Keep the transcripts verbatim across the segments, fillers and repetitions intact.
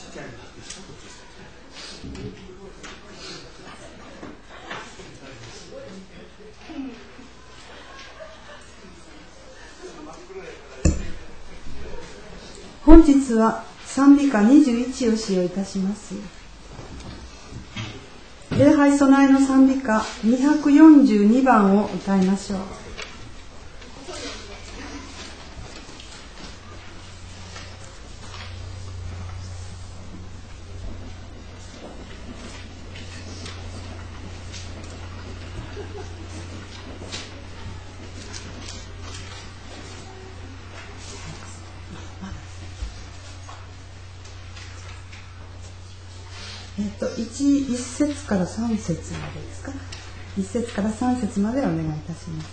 本日は賛美歌にじゅういちを使用いたします。礼拝備えの賛美歌にひゃくよんじゅうにばんを歌いましょう。えっと、一, 一節から三節までですか。一節から三節までお願いいたします。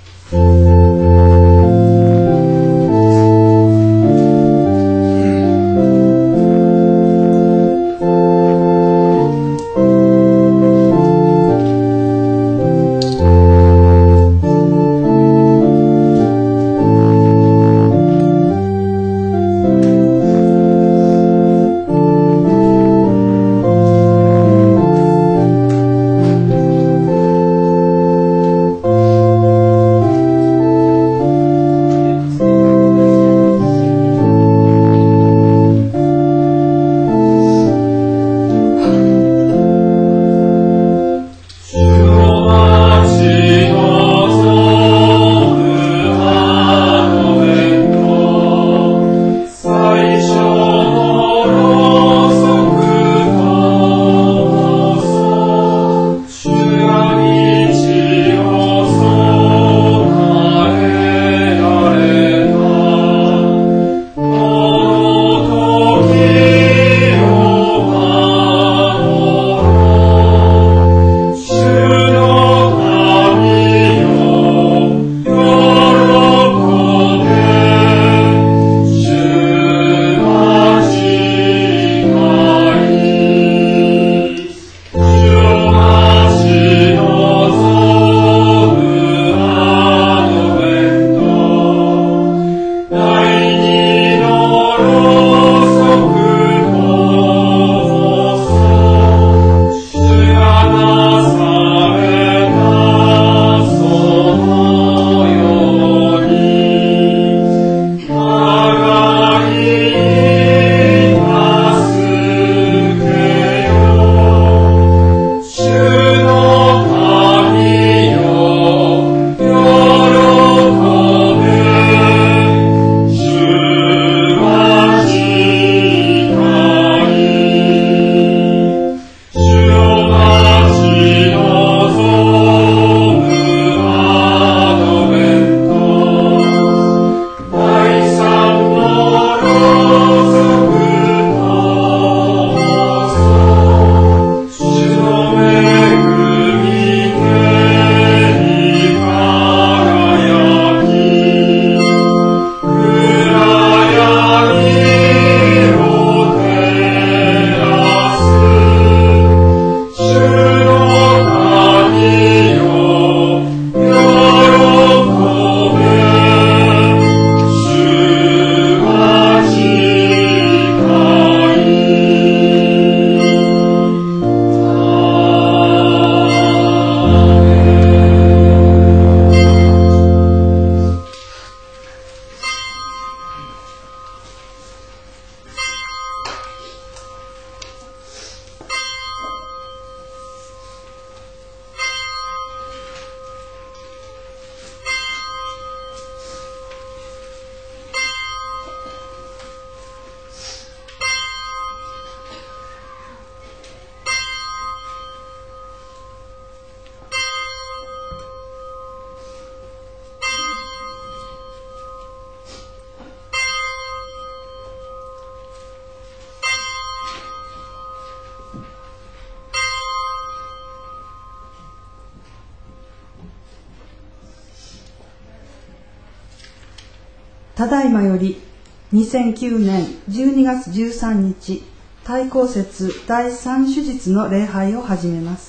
ただいまよりにせんきゅうねんじゅうにがつじゅうさんにち大公節第三手術の礼拝を始めます。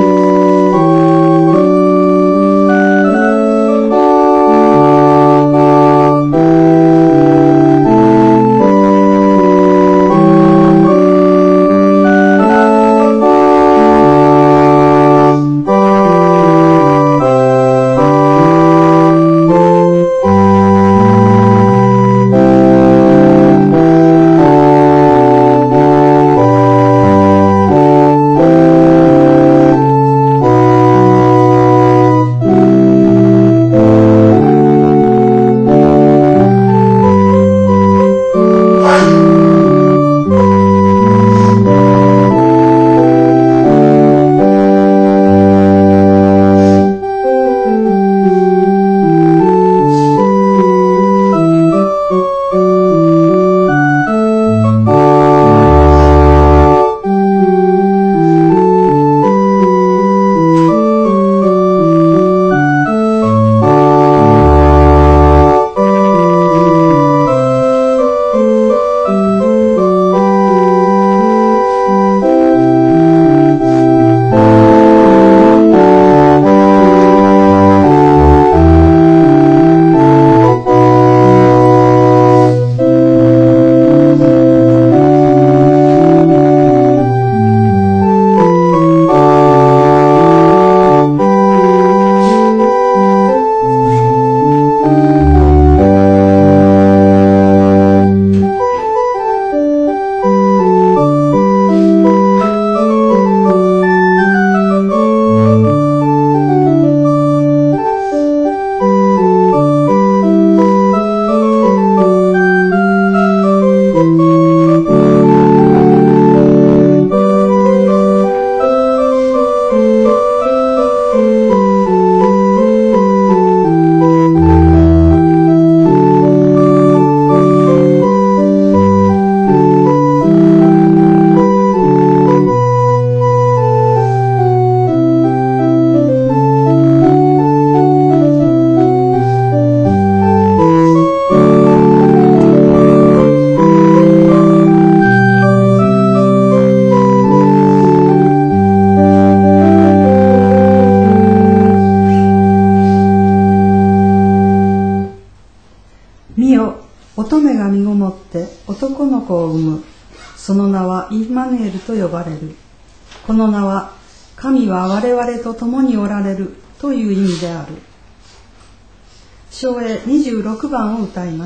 「 が身ごもって男の子を産む。その名はインマヌエルと呼ばれる。この名は神は我々と共におられるという意味である。唱詠にじゅうろくばんを歌います。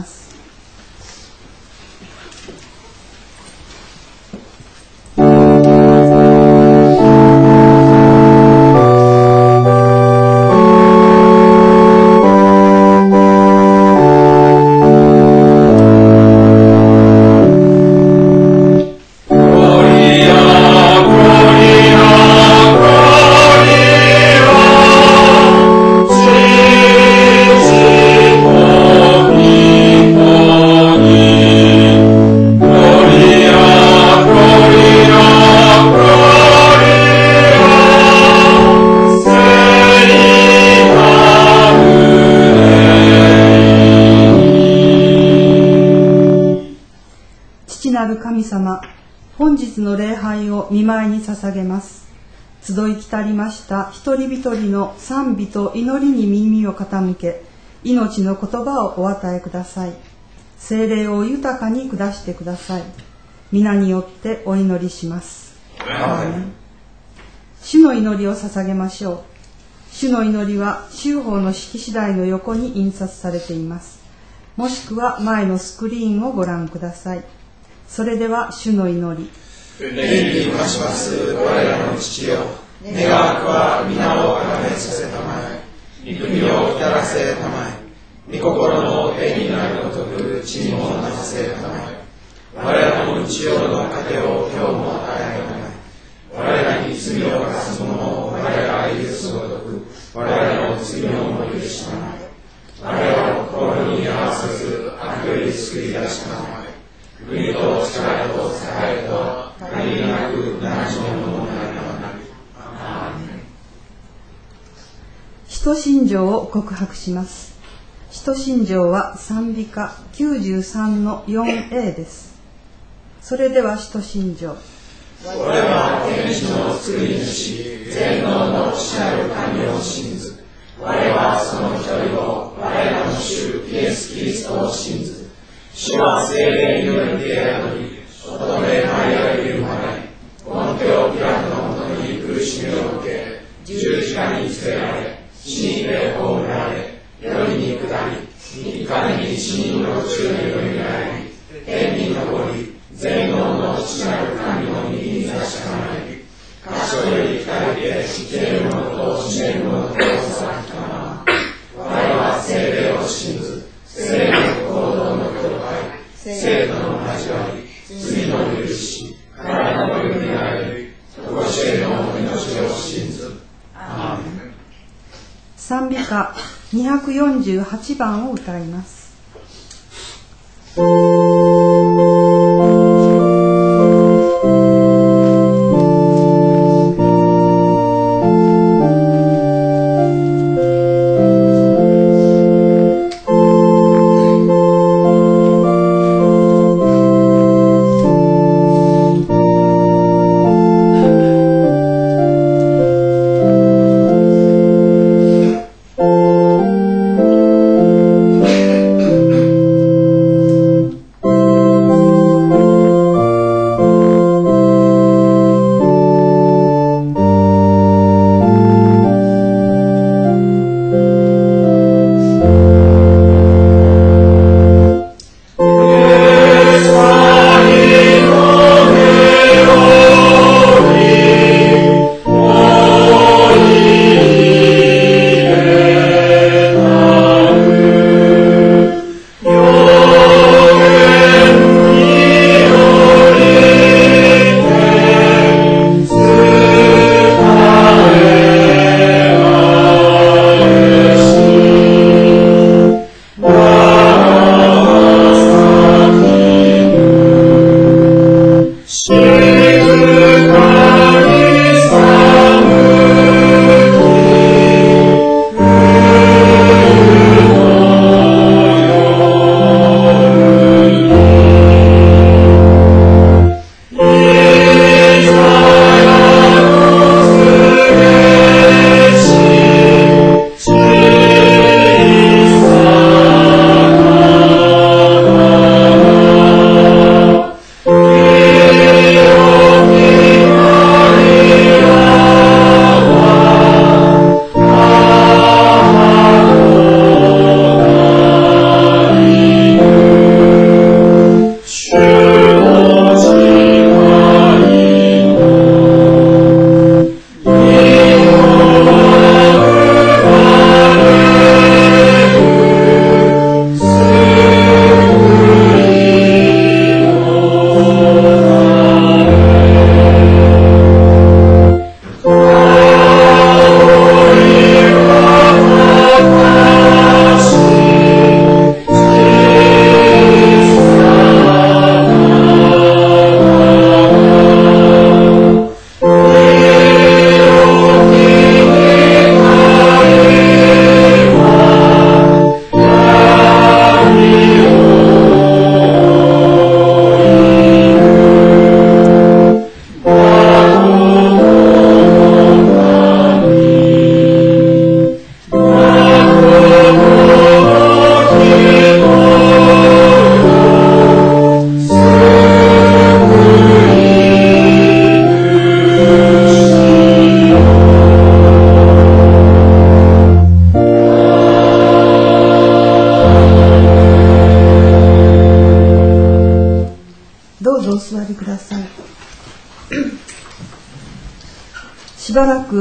神様、本日の礼拝を御前に捧げます。集い来たりました一人一人の賛美と祈りに耳を傾け、命の言葉をお与えください。聖霊を豊かに下してください。皆によってお祈りします。アーメン。主の祈りを捧げましょう。主の祈りは修法の式次第の横に印刷されています。もしくは前のスクリーンをご覧ください。それでは主の祈り。 天に増します我らの父よ、願わくは皆をあがめさせたまえ、御国を来たらせたまえ、御心の天になるごとく地にもなさせたまえ、我らの日曜の糧を今日も与えたまえ、我らに罪を犯す者を我らが許すごとく我らの罪をも許したまえ、我らを心に合わさず悪より救い出したまえ、国と力と栄えと限りなく何しものもなりながら。アーメン。 使徒信条を告白します。使徒信条は賛美歌きゅうじゅうさんの よんエー です。それでは使徒信条。 俺は天地の作り主、全能の父なる神を信ず。我はその一人を、我らの主イエス・キリストを信ず。主は聖霊により出宿り、乙女マリアより生まれ、ポンテオピラトのもとに苦しみを受け、十字架につけられ、死にて葬られ、夜に下り、三日目に死人の中によみがえり、天に昇り、全能の父なる神の右に差し構えり、箇所より二人で生ける者と死ねる者と裁きたまま、我は聖霊を信ず、聖霊の行動の教会、聖徒の交わり、罪の許し、体のよみがえり、常しえの命を信ず。アーメン。 賛美歌にひゃくよんじゅうはちばんを歌います。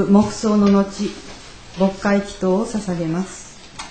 く黙想の後、牧会祈祷を捧げます。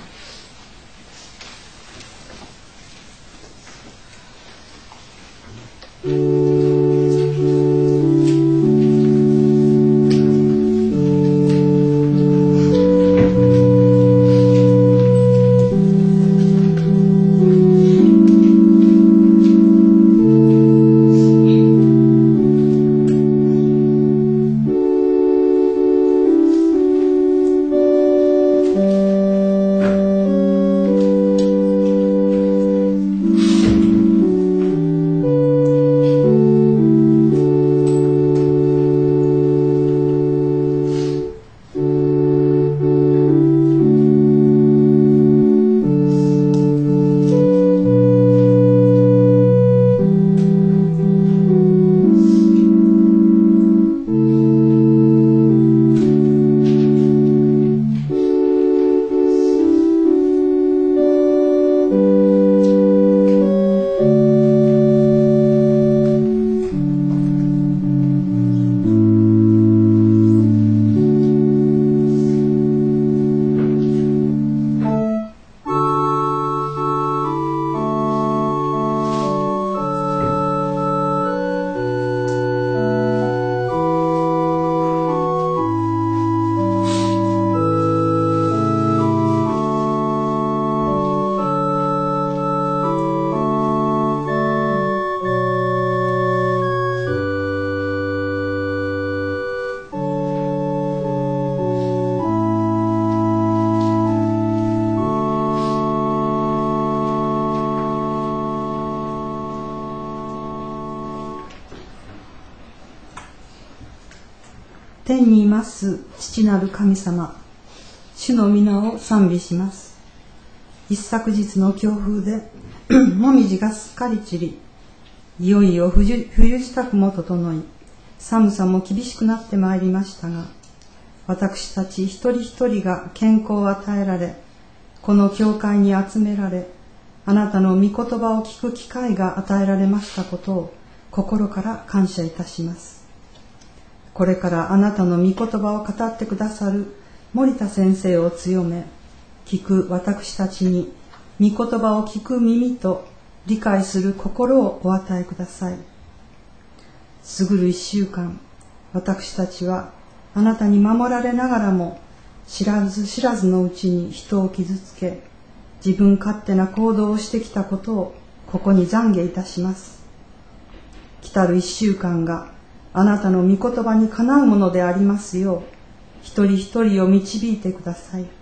天にいます父なる神様、主の皆を賛美します。一昨日の強風でもみじがすっかり散り、いよいよ冬支度も整い、寒さも厳しくなってまいりましたが、私たち一人一人が健康を与えられ、この教会に集められ、あなたの御言葉を聞く機会が与えられましたことを心から感謝いたします。これからあなたの御言葉を語ってくださる森田先生を強め、聞く私たちに御言葉を聞く耳と理解する心をお与えください。過ぐる一週間、私たちはあなたに守られながらも、知らず知らずのうちに人を傷つけ、自分勝手な行動をしてきたことをここに懺悔いたします。来たる一週間があなたの御言葉にかなうものでありますよう、一人一人を導いてください。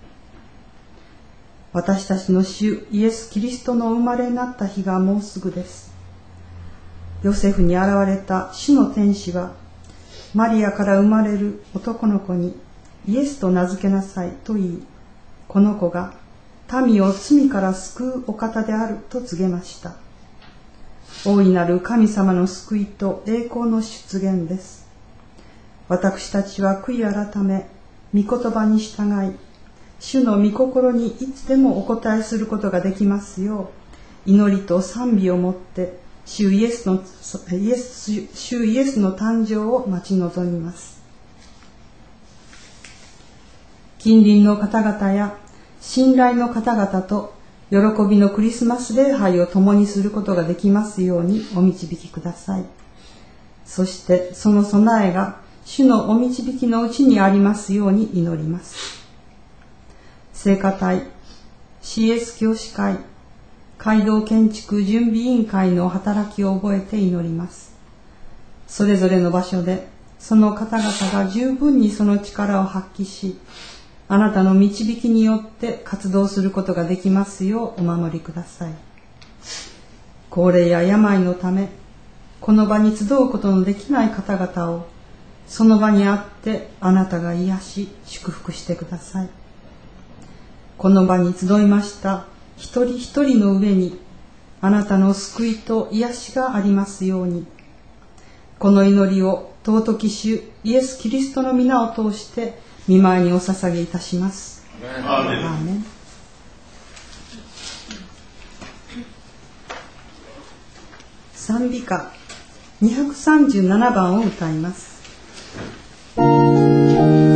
私たちの主イエス・キリストの生まれになった日がもうすぐです。ヨセフに現れた主の天使は、マリアから生まれる男の子にイエスと名付けなさいと言い、この子が民を罪から救うお方であると告げました。大いなる神様の救いと栄光の出現です。私たちは悔い改め、御言葉に従い、主の御心にいつでもお答えすることができますよう、祈りと賛美をもって主イエスの、イエス、主イエスの誕生を待ち望みます。近隣の方々や信頼の方々と喜びのクリスマス礼拝を共にすることができますようにお導きください。そしてその備えが主のお導きのうちにありますように祈ります。聖歌隊、シーエス 教師会、街道建築準備委員会の働きを覚えて祈ります。それぞれの場所でその方々が十分にその力を発揮し、あなたの導きによって活動することができますようお守りください。高齢や病のため、この場に集うことのできない方々を、その場にあってあなたが癒し、祝福してください。この場に集いました一人一人の上に、あなたの救いと癒しがありますように。この祈りを尊き主イエス・キリストの皆を通して、御前にお捧げいたします。アーメン。アーメン。賛美歌にひゃくさんじゅうななばんを歌います。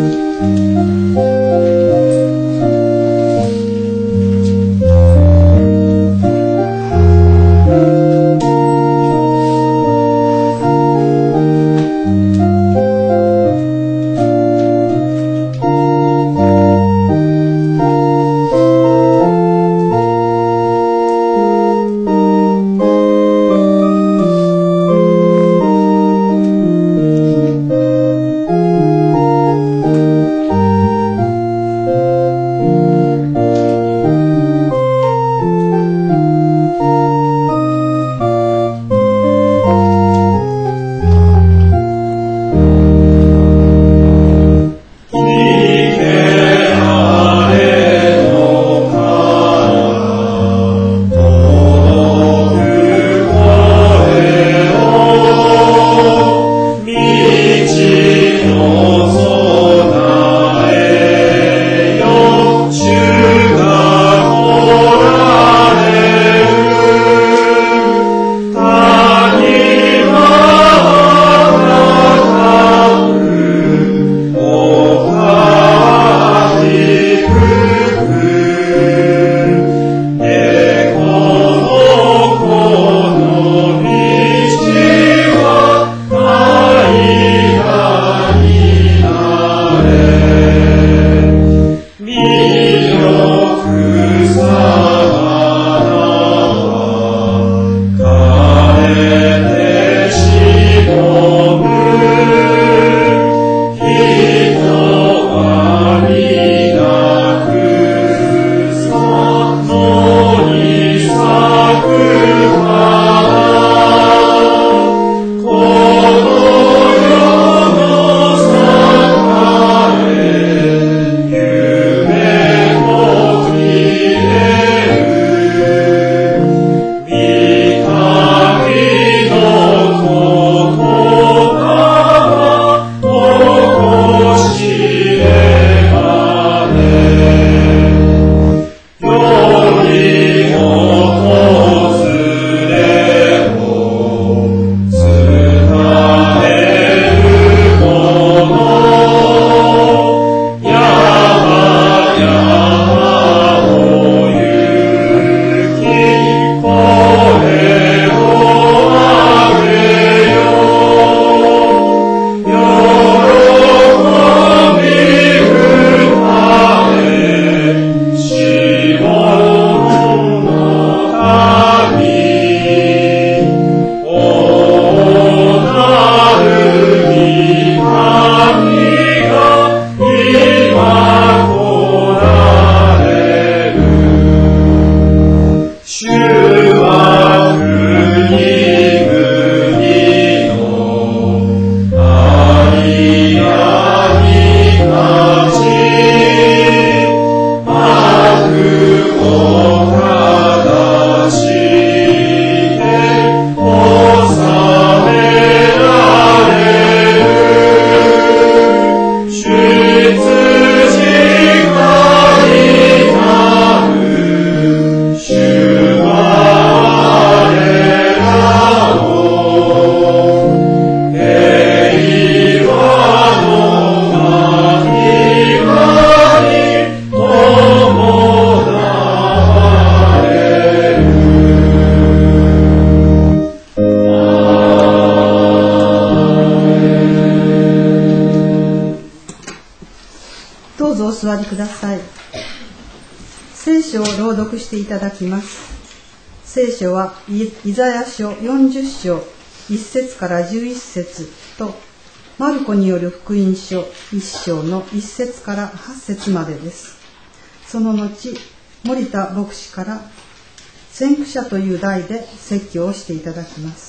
さい。聖書を朗読していただきます。聖書はイザヤ書よんじゅっ章いっ節からじゅういち節とマルコによる福音書いっ章のいっ節からはち節までです。その後、森田牧師から先駆者という題で説教をしていただきます。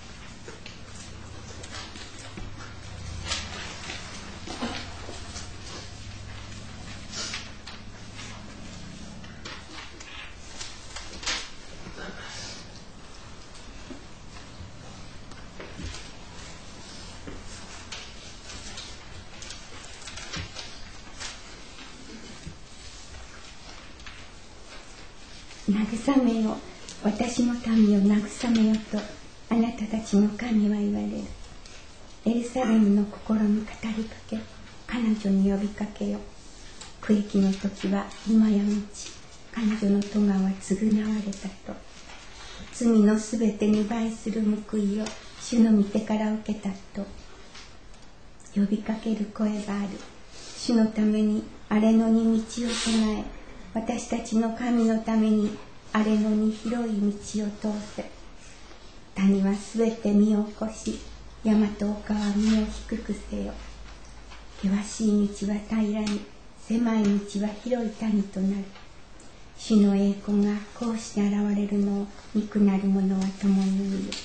慰めよ、私の民を慰めよとあなたたちの神は言われる。エルサレムの心に語りかけ、彼女に呼びかけよ。苦役の時は今や満ち、彼女の咎は償われたと。罪のすべてに倍する報いを主の御手から受けたと呼びかける声がある。主のために荒れ野に道を備え、私たちの神のために荒れ野に広い道を通せ。谷はすべて身を起こし、山と丘は身を低くせよ。険しい道は平らに、狭い道は広い谷となる。主の栄光がこうして現れるのを憎なる者は共に見る。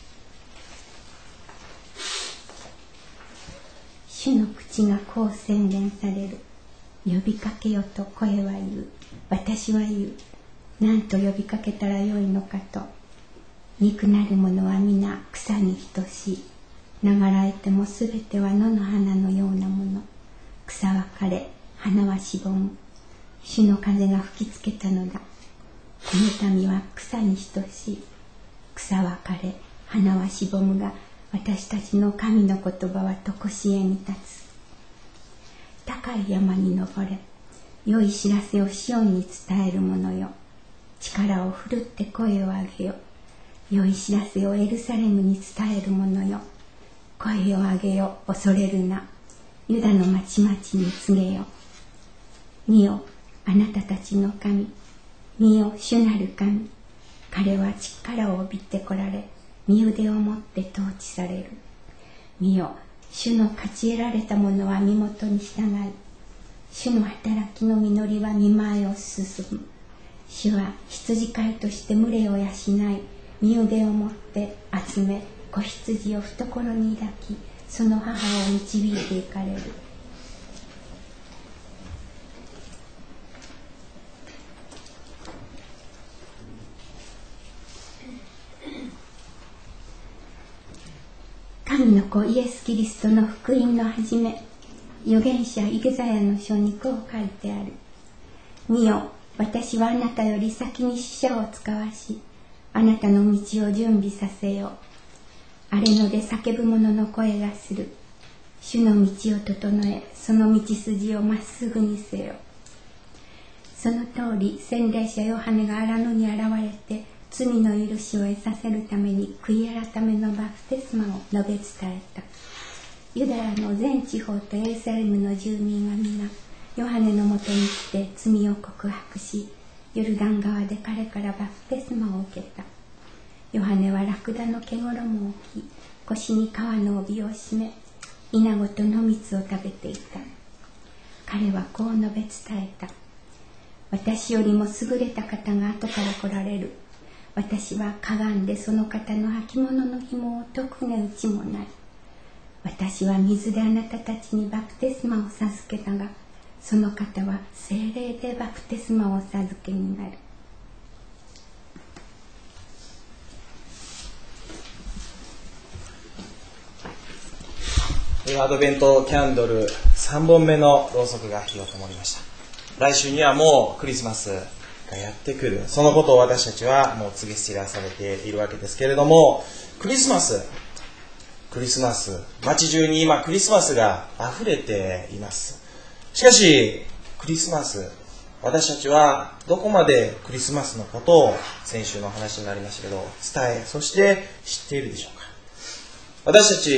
主の口がこう宣言される。呼びかけよと声は言う。私は言う。何と呼びかけたらよいのかと。憎なる者は皆草に等しい。流られてもすべては野の花のようなもの。草は枯れ、花はしぼむ。主の風が吹きつけたのだ。この民は草に等しい。草は枯れ、花はしぼむが、私たちの神の言葉はとこしえに立つ。高い山に登れ。良い知らせをシオンに伝える者よ。力を振るって声を上げよ。良い知らせをエルサレムに伝える者よ。声を上げよ、恐れるな。ユダの町々に告げよ。見よ、あなたたちの神。見よ、主なる神。彼は力を帯びて来られ、身腕を持って統治される。見よ、主の勝ち得られた者は身元に従い、主の働きの実りは見前を進む。主は羊飼いとして群れを養い、身腕を持って集め、子羊を懐に抱き、その母を導いていかれる。神の子イエス・キリストの福音の始め、預言者イザヤの書にこう書いてある。見よ、私はあなたより先に使者を使わし、あなたの道を準備させよう。荒れ野で叫ぶ者の声がする。主の道を整え、その道筋をまっすぐにせよ。その通り、洗礼者ヨハネが荒野に現れて、罪の許しを得させるために悔い改めのバプテスマを述べ伝えた。ユダヤの全地方とエルサレムの住民は皆、ヨハネのもとに来て罪を告白し、ヨルダン川で彼からバプテスマを受けた。ヨハネはラクダの毛衣を置き、腰に革の帯を締め、イナゴと野蜜を食べていた。彼はこう述べ伝えた。私よりも優れた方が後から来られる。私はかがんでその方の履物の紐を解く値打ちもない。私は水であなたたちにバプテスマを授けたが、その方は聖霊でバプテスマをお授けになる。 アドベントキャンドルさんぼんめのろうそくが火を灯りました。来週にはもうクリスマスがやってくる。そのことを私たちはもう告げ知らされているわけですけれども、クリスマスクリスマス街中に今クリスマスが溢れています。しかしクリスマス、私たちはどこまでクリスマスのことを先週の話になりましたけど伝え、そして知っているでしょうか。私たち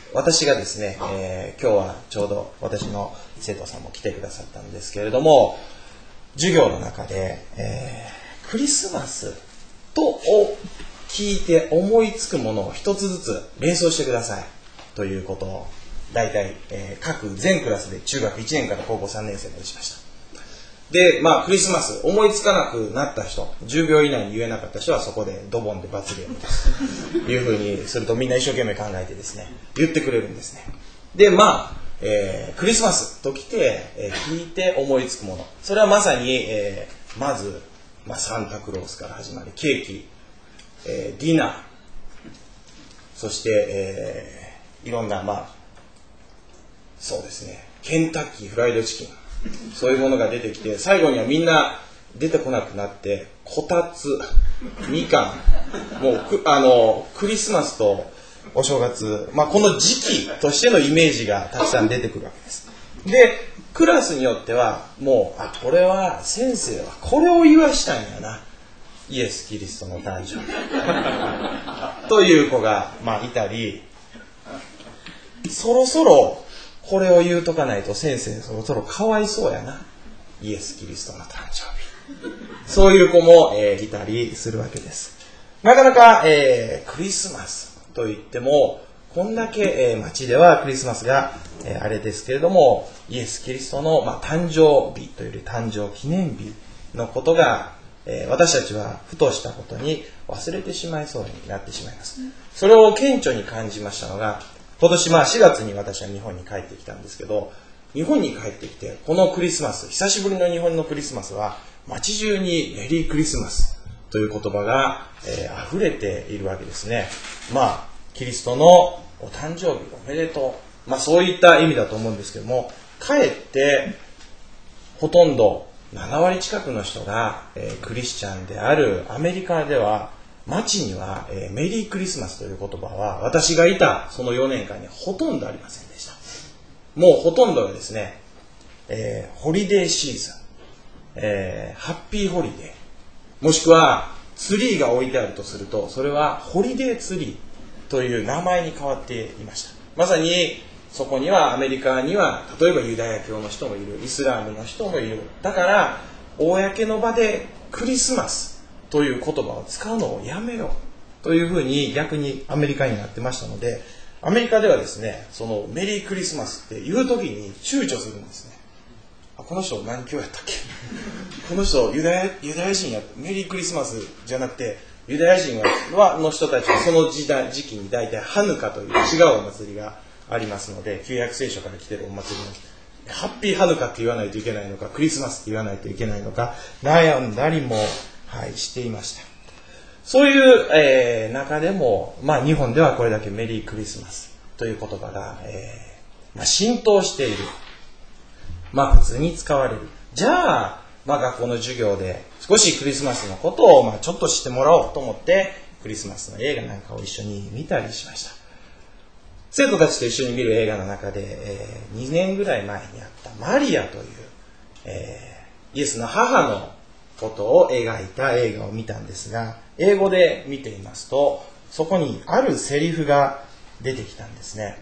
私がですね、えー、今日はちょうど私の生徒さんも来てくださったんですけれども、授業の中で、えー、クリスマスとを聞いて思いつくものを一つずつ連想してくださいということを大体、えー、各全クラスで中学いちねんから高校さんねん生までしました。で、まあクリスマス思いつかなくなった人、じゅうびょう以内に言えなかった人はそこでドボンで罰ゲームですというふうにすると、みんな一生懸命考えてですね言ってくれるんですね。で、まあ、えー、クリスマスと来て、えー、聞いて思いつくもの、それはまさに、えー、まず、まあ、サンタクロースから始まりケーキ、えー、ディナー、そして、えー、いろんな、まあそうですね、ケンタッキーフライドチキン、そういうものが出てきて、最後にはみんな出てこなくなって、こたつ、みかん、もうくあのクリスマスとお正月、まあ、この時期としてのイメージがたくさん出てくるわけです。で、クラスによってはもう、あ、これは先生はこれを言わしたんやな、イエス・キリストの誕生日という子が、まあ、いたり、そろそろこれを言うとかないと先生そろそろかわいそうやな、イエス・キリストの誕生日、そういう子も、えー、いたりするわけです。なかなか、えー、クリスマスといってもこんだけ、えー、街ではクリスマスが、えー、あれですけれども、イエス・キリストの、まあ、誕生日というより誕生記念日のことが、えー、私たちはふとしたことに忘れてしまいそうになってしまいます。それを顕著に感じましたのが、今年まあしがつに私は日本に帰ってきたんですけど、日本に帰ってきてこのクリスマス、久しぶりの日本のクリスマスは街中にメリークリスマスという言葉が、えー、溢れているわけですね。まあキリストのお誕生日おめでとう、まあそういった意味だと思うんですけども、かえってほとんどななわり近くの人が、えー、クリスチャンであるアメリカでは、街には、えー、メリークリスマスという言葉は私がいたそのよねんかんにはほとんどありませんでした。もうほとんどがですね、えー、ホリデーシーズン、えー、ハッピーホリデー、もしくはツリーが置いてあるとすると、それはホリデーツリーという名前に変わっていました。まさにそこにはアメリカには例えばユダヤ教の人もいる、イスラームの人もいる。だから公の場でクリスマスという言葉を使うのをやめようというふうに逆にアメリカになってましたので、アメリカではですね、そのメリークリスマスって言う時に躊躇するんですね。あ、この人何教やったっけこの人ユダヤ、ユダヤ人や、メリークリスマスじゃなくてユダヤ人はの人たちはその時代時期に大体ハヌカという違うお祭りがありますので、旧約聖書から来てるお祭りのハッピーハヌカって言わないといけないのか、クリスマスって言わないといけないのか悩んだりも、はい、していました。そういう、えー、中でも、まあ、日本ではこれだけメリークリスマスという言葉が、えーまあ、浸透している、まあ、普通に使われる。じゃあ、まあ、学校の授業で少しクリスマスのことを、まあ、ちょっと知ってもらおうと思ってクリスマスの映画なんかを一緒に見たりしました。生徒たちと一緒に見る映画の中で、えー、にねんぐらい前にあったマリアという、えー、イエスの母のことを描いた映画を見たんですが、英語で見ていますとそこにあるセリフが出てきたんですね。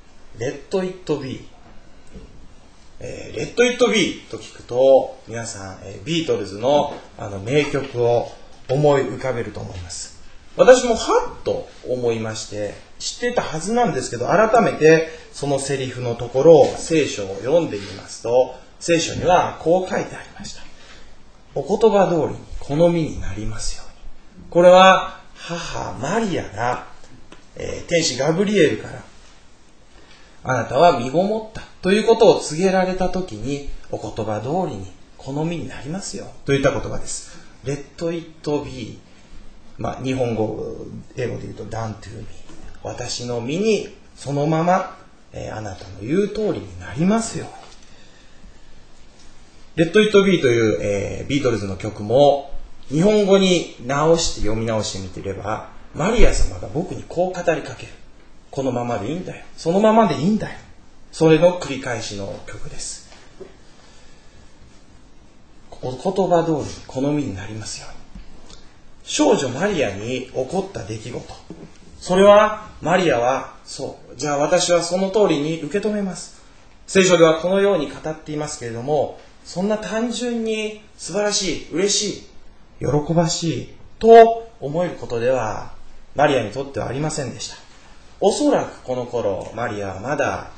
Let it be、えー、Let it be と聞くと皆さん、えー、ビートルズのあの名曲を思い浮かべると思います。私もはっと思いまして、知っていたはずなんですけど、改めてそのセリフのところを聖書を読んでみますと、聖書にはこう書いてありました。お言葉通りに好みになりますように。これは母マリアが、えー、天使ガブリエルからあなたは身ごもったということを告げられたときに、お言葉通りに好みになりますよといった言葉です。 Let it be、まあ、日本語英語で言うと Done to me、 私の身にそのまま、えー、あなたの言う通りになりますように。Let It Be という、えー、ビートルズの曲も日本語に直して読み直してみてれば、マリア様が僕にこう語りかける。このままでいいんだよ。そのままでいいんだよ。それの繰り返しの曲です。お言葉通りに好みになりますように。少女マリアに起こった出来事、 それはマリアはそうじゃあ私はその通りに受け止めます。聖書ではこのように語っていますけれども、そんな単純に素晴らしい、嬉しい、喜ばしいと思えることではマリアにとってはありませんでした。おそらくこの頃マリアはまだ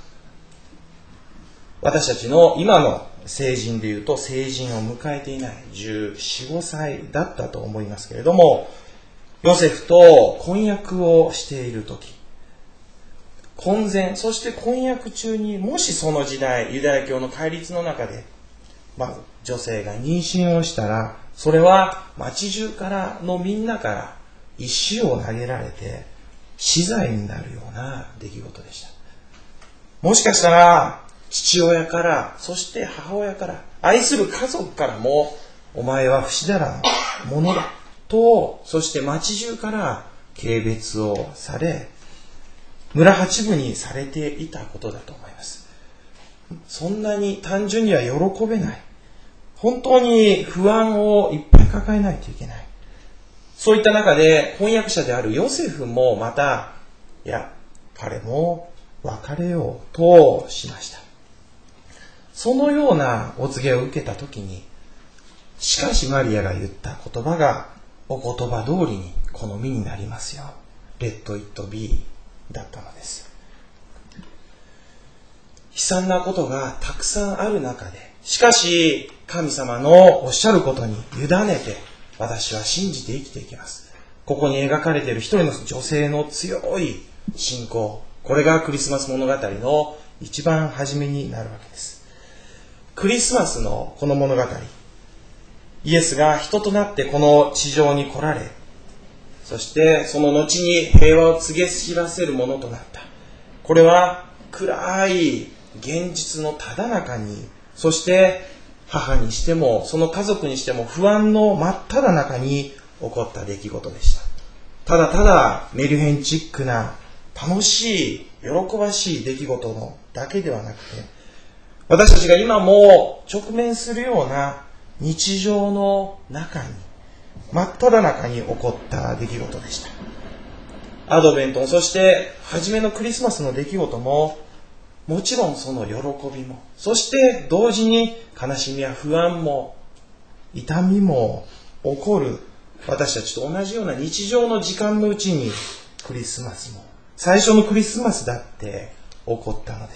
私たちの今の成人でいうと成人を迎えていないじゅうよん、ごさいだったと思いますけれども、ヨセフと婚約をしている時、婚前そして婚約中にもしその時代ユダヤ教の戒律の中で、まあ、女性が妊娠をしたらそれは町中からのみんなから石を投げられて死罪になるような出来事でした。もしかしたら父親からそして母親から愛する家族からもお前は不死だらのものだと、そして町中から軽蔑をされ村八分にされていたことだと思います。そんなに単純には喜べない、本当に不安をいっぱい抱えないといけない。そういった中で翻訳者であるヨセフもまた、いや彼も別れようとしました。そのようなお告げを受けたときに、しかしマリアが言った言葉がお言葉通りにこの身になりますよ、Let it beだったのです。悲惨なことがたくさんある中で、しかし神様のおっしゃることに委ねて私は信じて生きていきます。ここに描かれている一人の女性の強い信仰、これがクリスマス物語の一番初めになるわけです。クリスマスのこの物語、イエスが人となってこの地上に来られ、そしてその後に平和を告げ知らせるものとなった。これは暗い現実のただ中に、そして母にしてもその家族にしても不安の真っ只中に起こった出来事でした。ただただメルヘンチックな楽しい喜ばしい出来事のだけではなくて、私たちが今も直面するような日常の中に、真っ只中に起こった出来事でした。アドベント、そして初めのクリスマスの出来事も、もちろんその喜びも、そして同時に悲しみや不安も痛みも起こる、私たちと同じような日常の時間のうちにクリスマスも、最初のクリスマスだって起こったのです。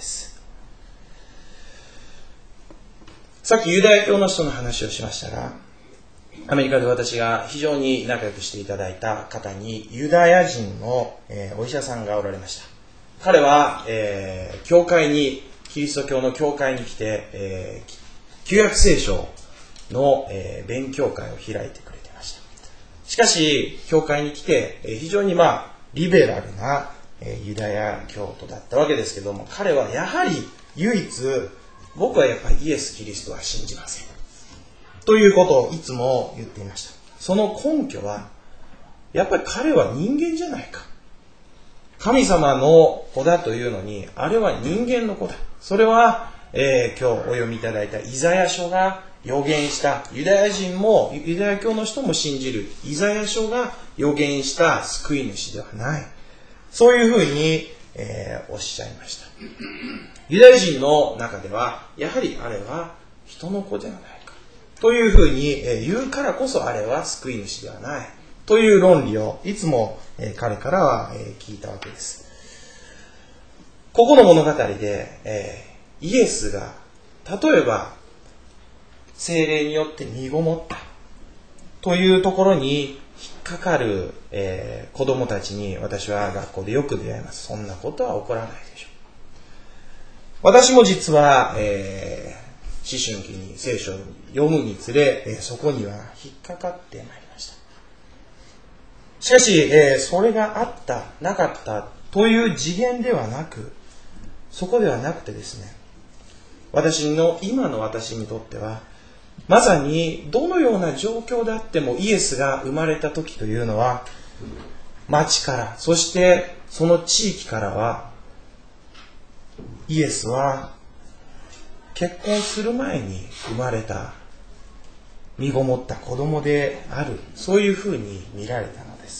さっきユダヤ教の人の話をしましたが、アメリカで私が非常に仲良くしていただいた方にユダヤ人の、えー、お医者さんがおられました。彼は、えー、教会にキリスト教の教会に来て、えー、旧約聖書の、えー、勉強会を開いてくれていました。しかし教会に来て、えー、非常にまあリベラルな、えー、ユダヤ教徒だったわけですけども、彼はやはり唯一、僕はやっぱりイエス・キリストは信じませんということをいつも言っていました。その根拠は、やっぱり彼は人間じゃないか。神様の子だというのに、あれは人間の子だ。それは、えー、今日お読みいただいたイザヤ書が予言した、ユダヤ人もユダヤ教の人も信じるイザヤ書が予言した救い主ではない。そういうふうに、えー、おっしゃいました。ユダヤ人の中では、やはりあれは人の子ではないかというふうに言うからこそ、あれは救い主ではないという論理をいつも彼からは聞いたわけです。ここの物語でイエスが例えば聖霊によって身ごもったというところに引っかかる子供たちに、私は学校でよく出会います。そんなことは起こらないでしょう。私も実は、えー、思春期に聖書を読むにつれ、えー、そこには引っかかってまいりました。しかし、えー、それがあった、なかったという次元ではなく、そこではなくてですね、私の、今の私にとっては、まさにどのような状況であってもイエスが生まれた時というのは、町から、そしてその地域からは、イエスは結婚する前に生まれた身ごもった子供である、そういうふうに見られたのです。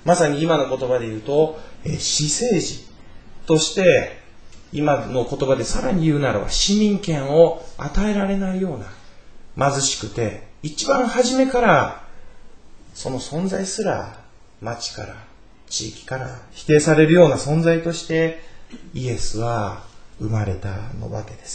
まさに今の言葉で言うと、え私生児として、今の言葉でさらに言うならば、市民権を与えられないような、貧しくて、一番初めから、その存在すら、町から、地域から否定されるような存在として、イエスは生まれたのわけです。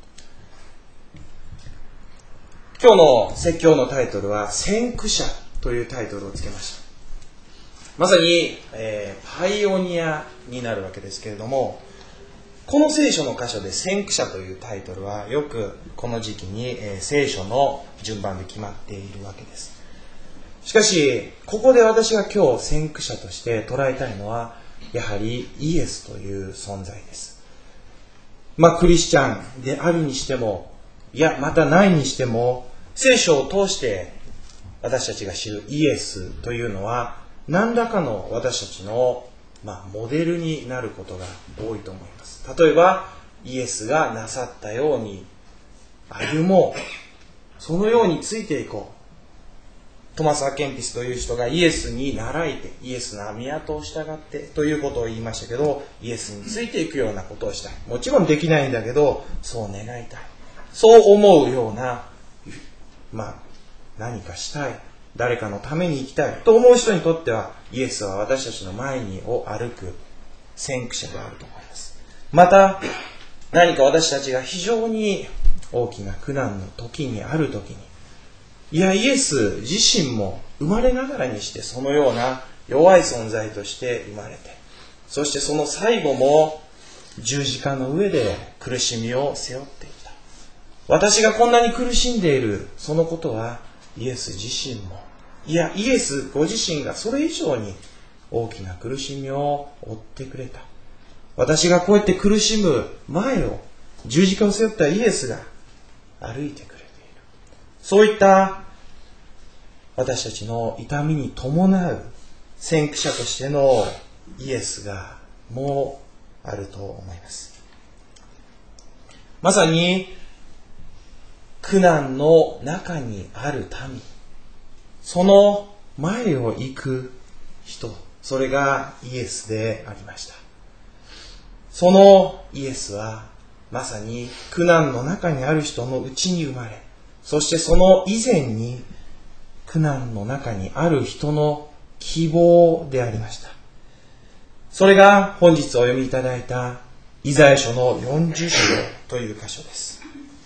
今日の説教のタイトルは、先駆者というタイトルをつけました。まさに、えー、パイオニアになるわけですけれども、この聖書の箇所で先駆者というタイトルはよくこの時期に、えー、聖書の順番で決まっているわけです。しかし、ここで私が今日先駆者として捉えたいのは、やはりイエスという存在です。まあクリスチャンであるにしても、いやまたないにしても、聖書を通して私たちが知るイエスというのは、何らかの私たちの、まあ、モデルになることが多いと思います。例えば、イエスがなさったように歩もう。そのようについていこう。トマス・アケンピスという人がイエスに倣いて、イエスの網跡を従ってということを言いましたけど、イエスについていくようなことをしたい。もちろんできないんだけど、そう願いたい。そう思うような、まあ、何かしたい。誰かのために生きたいと思う人にとっては、イエスは私たちの前にを歩く先駆者であると思います。また、何か私たちが非常に大きな苦難の時にある時に、いや、イエス自身も生まれながらにしてそのような弱い存在として生まれて、そしてその最後も十字架の上で苦しみを背負っていた。私がこんなに苦しんでいるそのことは、イエス自身も、いやイエスご自身がそれ以上に大きな苦しみを負ってくれた。私がこうやって苦しむ前を十字架を背負ったイエスが歩いてくれている。そういった私たちの痛みに伴う先駆者としてのイエスがもうあると思います。まさに苦難の中にある民、その前を行く人、それがイエスでありました。そのイエスはまさに苦難の中にある人のうちに生まれ、そしてその以前に苦難の中にある人の希望でありました。それが本日お読みいただいたイザヤ書のよんじゅっ章という箇所です。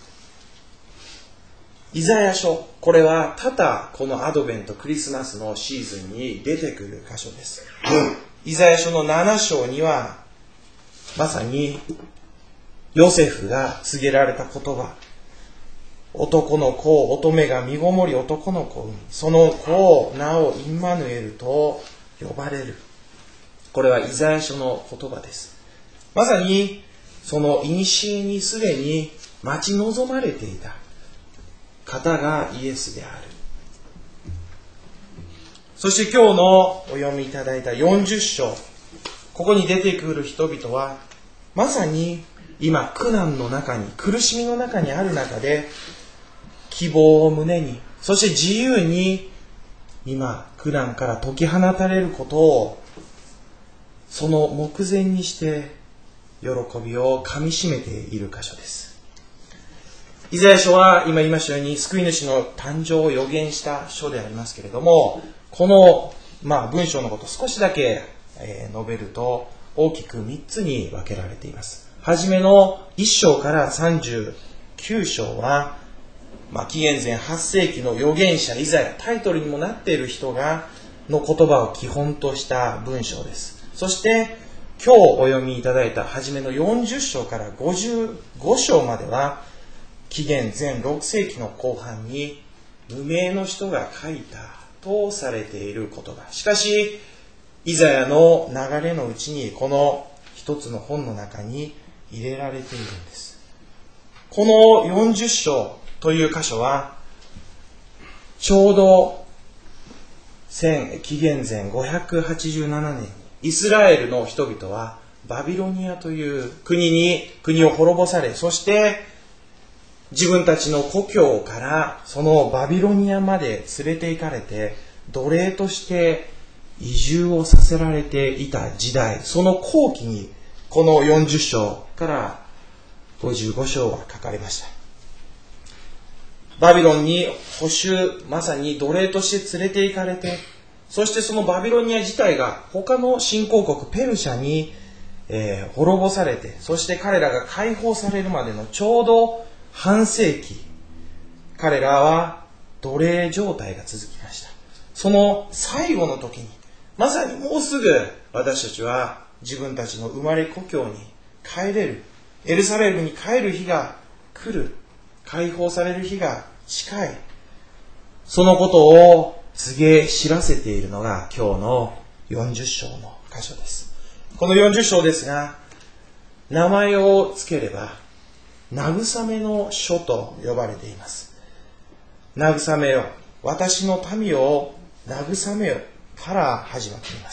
イザヤ書、これは多々このアドベントクリスマスのシーズンに出てくる箇所です。イザヤ書のなな章にはまさにヨセフが告げられた言葉、男の子を乙女が身ごもり男の子を産み、その子を名をインマヌエルと呼ばれる。これはイザヤ書の言葉です。まさにその古にすでに待ち望まれていた方がイエスである。そして今日のお読みいただいたよんじゅっ章、ここに出てくる人々はまさに今苦難の中に、苦しみの中にある中で希望を胸に、そして自由に今苦難から解き放たれることをその目前にして喜びをかみしめている箇所です。イザヤ書は今言いましたように救い主の誕生を予言した書でありますけれども、この、まあ、文章のことを少しだけ、えー、述べると大きくみっつに分けられています。はじめのいっ章からさんじゅうきゅう章は、まあ、紀元前はっ世紀の預言者イザヤ、タイトルにもなっている人がの言葉を基本とした文章です。そして今日お読みいただいたはじめのよんじゅっ章からごじゅうご章までは紀元前ろく世紀の後半に無名の人が書いたとされている言葉。しかしイザヤの流れのうちにこの一つの本の中に入れられているんです。このよんじゅっ章という箇所はちょうど紀元前ごひゃくはちじゅうななねんにイスラエルの人々はバビロニアという国に国を滅ぼされ、そして自分たちの故郷からそのバビロニアまで連れて行かれて奴隷として移住をさせられていた時代、その後期にこのよんじゅっ章からごじゅうご章は書かれました。バビロンに捕囚、まさに奴隷として連れて行かれて、そしてそのバビロニア自体が他の新興国ペルシャに、えー、滅ぼされて、そして彼らが解放されるまでのちょうど半世紀、彼らは奴隷状態が続きました。その最後の時に、まさにもうすぐ私たちは自分たちの生まれ故郷に帰れる、エルサレムに帰る日が来る、解放される日が近い。そのことを告げ知らせているのが今日のよんじゅっ章の箇所です。このよんじゅっ章ですが、名前をつければ慰めの書と呼ばれています。慰めよ、私の民を慰めよから始まっています。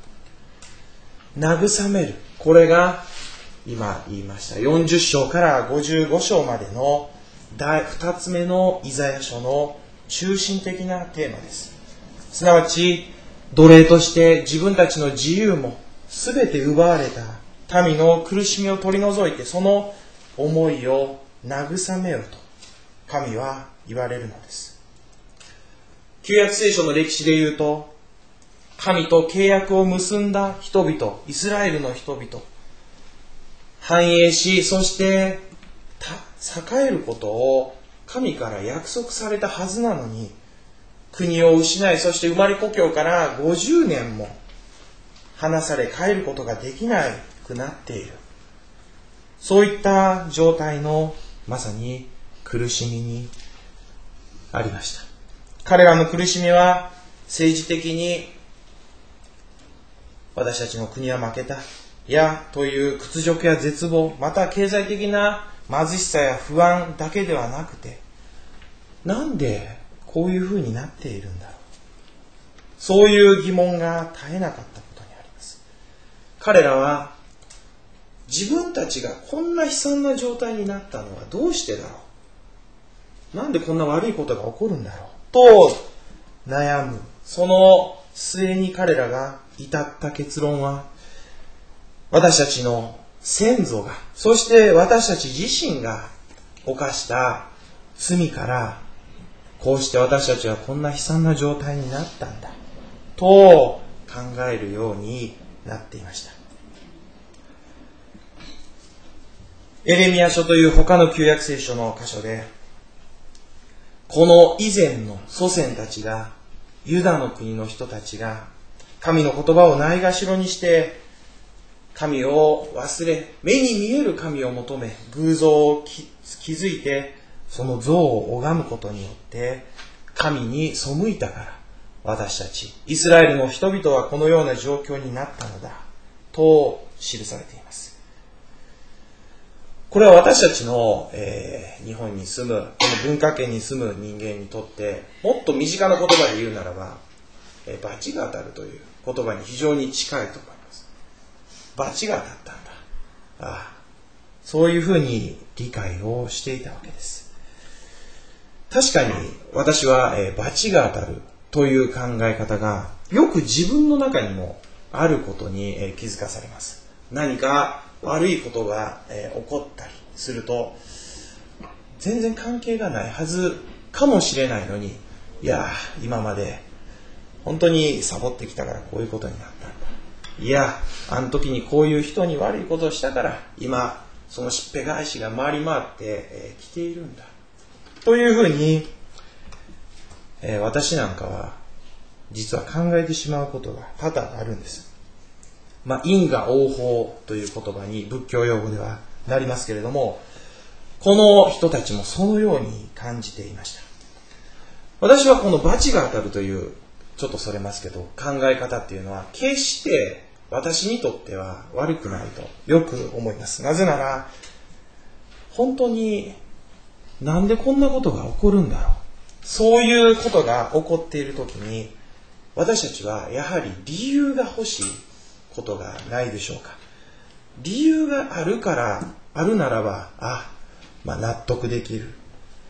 慰める、これが今言いましたよんじゅっ章からごじゅうご章までの第ふたつめのイザヤ書の中心的なテーマです。すなわち奴隷として自分たちの自由もすべて奪われた民の苦しみを取り除いて、その思いを慰めよと神は言われるのです。旧約聖書の歴史で言うと、神と契約を結んだ人々、イスラエルの人々、繁栄し、そして栄えることを神から約束されたはずなのに、国を失い、そして生まれ故郷からごじゅうねんも離され帰ることができなくなっている。そういった状態のまさに苦しみにありました。彼らの苦しみは政治的に私たちの国は負けた、いやという屈辱や絶望、また経済的な貧しさや不安だけではなくて、なんでこういうふうになっているんだろう、そういう疑問が絶えなかったことにあります。彼らは自分たちがこんな悲惨な状態になったのはどうしてだろう、なんでこんな悪いことが起こるんだろうと悩む。その末に彼らが至った結論は、私たちの先祖が、そして私たち自身が犯した罪から、こうして私たちはこんな悲惨な状態になったんだと考えるようになっていました。エレミヤ書という他の旧約聖書の箇所で、この以前の祖先たちが、ユダの国の人たちが神の言葉をないがしろにして神を忘れ、目に見える神を求め、偶像を築いてその像を拝むことによって神に背いたから、私たちイスラエルの人々はこのような状況になったのだと記されています。これは私たちの、えー、日本に住む、この文化圏に住む人間にとってもっと身近な言葉で言うならば、えー、罰が当たるという言葉に非常に近いと思います。罰が当たったんだ、ああ、そういうふうに理解をしていたわけです。確かに私は、えー、罰が当たるという考え方がよく自分の中にもあることに、えー、気づかされます。何か悪いことが、えー、起こったりすると、全然関係がないはずかもしれないのに、いや今まで本当にサボってきたからこういうことになったんだ、いやあの時にこういう人に悪いことをしたから今そのしっぺ返しが回り回ってき、えー、ているんだというふうに、えー、私なんかは実は考えてしまうことが多々あるんです。まあ、因果応報という言葉に仏教用語ではなりますけれども、この人たちもそのように感じていました。私はこの罰が当たるという、ちょっとそれますけど、考え方っていうのは決して私にとっては悪くないとよく思います。なぜなら本当になんでこんなことが起こるんだろう、そういうことが起こっているときに、私たちはやはり理由が欲しいことがないでしょうか。理由があるから、あるならば、あ、まあ納得できる。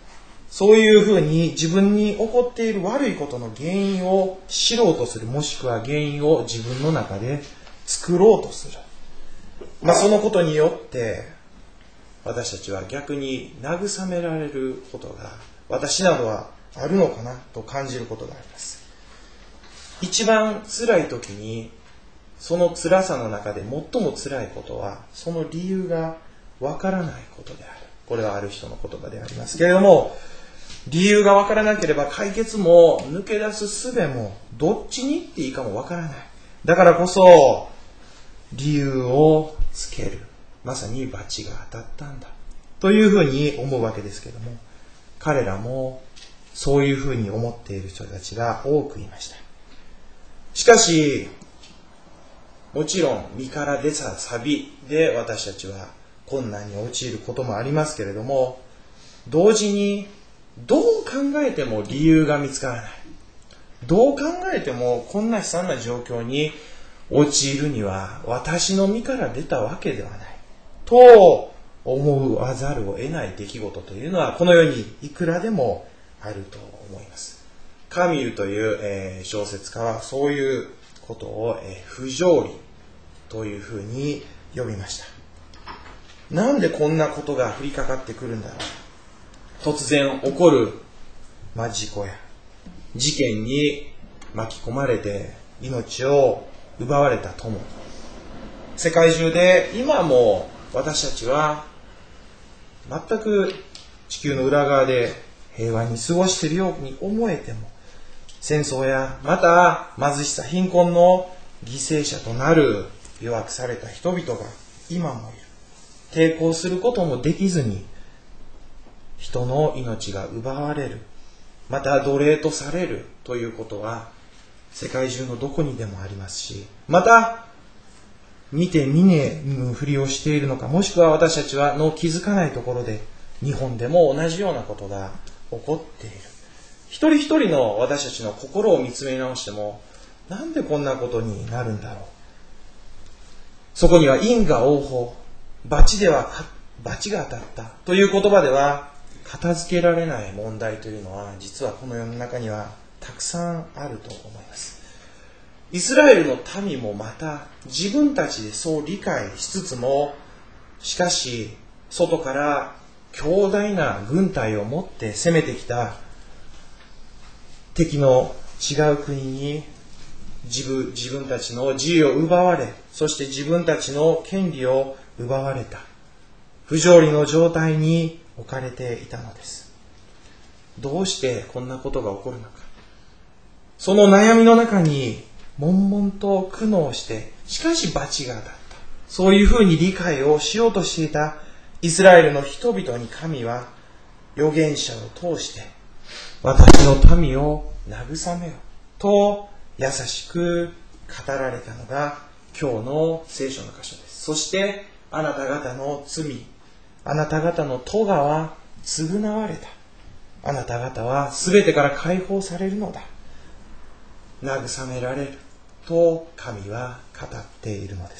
そういうふうに自分に起こっている悪いことの原因を知ろうとする、もしくは原因を自分の中で作ろうとする。まあ、そのことによって私たちは逆に慰められることが私などはあるのかなと感じることがあります。一番辛い時にその辛さの中で最も辛いことはその理由がわからないことである。これはある人の言葉でありますけれども、理由がわからなければ解決も抜け出す術もどっちに行っていいかもわからない。だからこそ理由をつける。まさに罰が当たったんだというふうに思うわけですけれども、彼らもそういうふうに思っている人たちが多くいました。しかしもちろん身から出た錆で私たちは困難に陥ることもありますけれども、同時にどう考えても理由が見つからない。どう考えてもこんな悲惨な状況に陥るには私の身から出たわけではないと思わざるを得ない出来事というのはこの世にいくらでもあると思います。カミルという、えー、小説家はそういうことを、えー、不条理というふうに呼びました。なんでこんなことが降りかかってくるんだろう。突然起こる、まあ、事故や事件に巻き込まれて命を奪われた友、世界中で今も私たちは全く地球の裏側で平和に過ごしているように思えても、戦争やまた貧しさ貧困の犠牲者となる弱くされた人々が今もいる。抵抗することもできずに人の命が奪われる、また奴隷とされるということは世界中のどこにでもありますし、また見て見ぬふりをしているのか、もしくは私たちはの気づかないところで日本でも同じようなことが起こっている。一人一人の私たちの心を見つめ直しても、なんでこんなことになるんだろう。そこには因果応報、罰では罰が当たったという言葉では片付けられない問題というのは実はこの世の中にはたくさんあると思います。イスラエルの民もまた自分たちでそう理解しつつも、しかし外から強大な軍隊を持って攻めてきた敵の違う国に自分、自分たちの自由を奪われ、そして自分たちの権利を奪われた不条理の状態に置かれていたのです。どうしてこんなことが起こるのか。その悩みの中に悶々と苦悩して、しかし罰が当たった、そういうふうに理解をしようとしていたイスラエルの人々に神は預言者を通して私の民を慰めよと優しく語られたのが今日の聖書の箇所です。そしてあなた方の罪、あなた方の咎は償われた。あなた方は全てから解放されるのだ。慰められると神は語っているのです。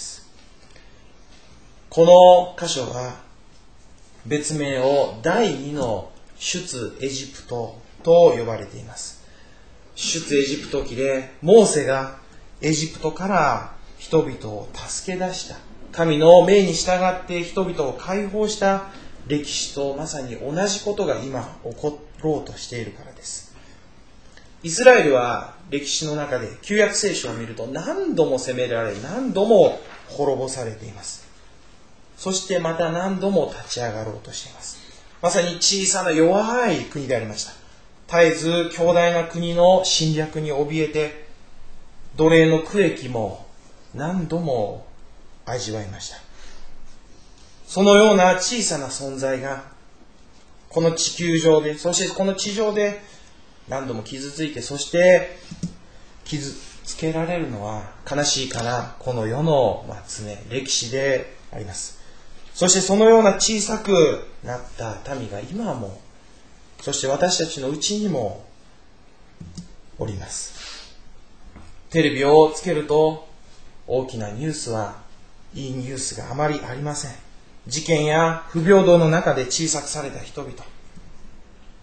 この箇所は別名を第二の出エジプトと呼ばれています。出エジプト記でモーセがエジプトから人々を助け出した、神の命に従って人々を解放した歴史とまさに同じことが今起ころうとしているからです。イスラエルは歴史の中で旧約聖書を見ると何度も攻められ、何度も滅ぼされています。そしてまた何度も立ち上がろうとしています。まさに小さな弱い国でありました。絶えず強大な国の侵略に怯えて奴隷の苦役も何度も味わいました。そのような小さな存在がこの地球上で、そしてこの地上で何度も傷ついて、そして傷つけられるのは悲しいかな、この世の常歴史であります。そしてそのような小さくなった民が今も、そして私たちのうちにもおります。テレビをつけると大きなニュースはいいニュースがあまりありません。事件や不平等の中で小さくされた人々、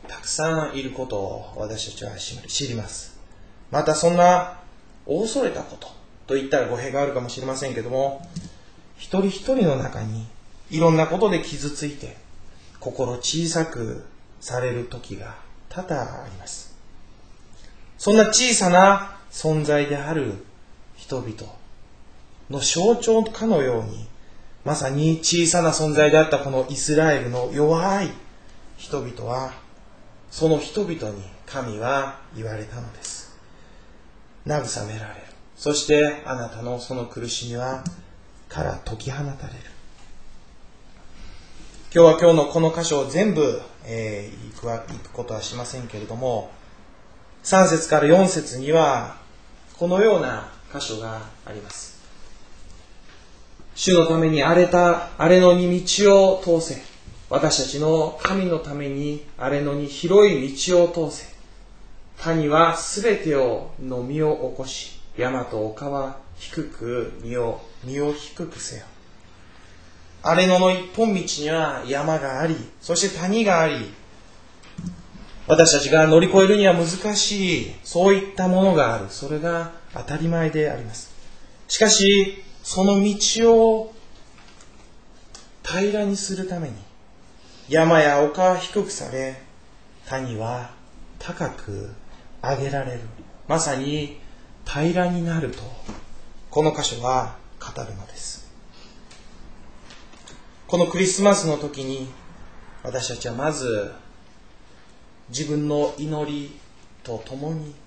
たくさんいることを私たちは知ります。またそんな恐れたことと言ったら語弊があるかもしれませんけども、一人一人の中にいろんなことで傷ついて心小さくされる時が多々あります。そんな小さな存在である人々の象徴かのように、まさに小さな存在であったこのイスラエルの弱い人々は、その人々に神は言われたのです。慰められる。そしてあなたのその苦しみはから解き放たれる。今日は今日のこの箇所を全部、えー、行くは、行くことはしませんけれども、さん節からよん節にはこのような箇所があります。主のために荒れた荒れ野に道を通せ。私たちの神のために荒れ野に広い道を通せ。谷はすべてをの実を起こし、山と丘は低く実を実を低くせよ。荒れ野の一本道には山があり、そして谷があり、私たちが乗り越えるには難しい、そういったものがある。それが当たり前であります。しかし、その道を平らにするために、山や丘は低くされ、谷は高く上げられる。まさに平らになると、この箇所は語るのです。このクリスマスの時に、私たちはまず、自分の祈りとともに、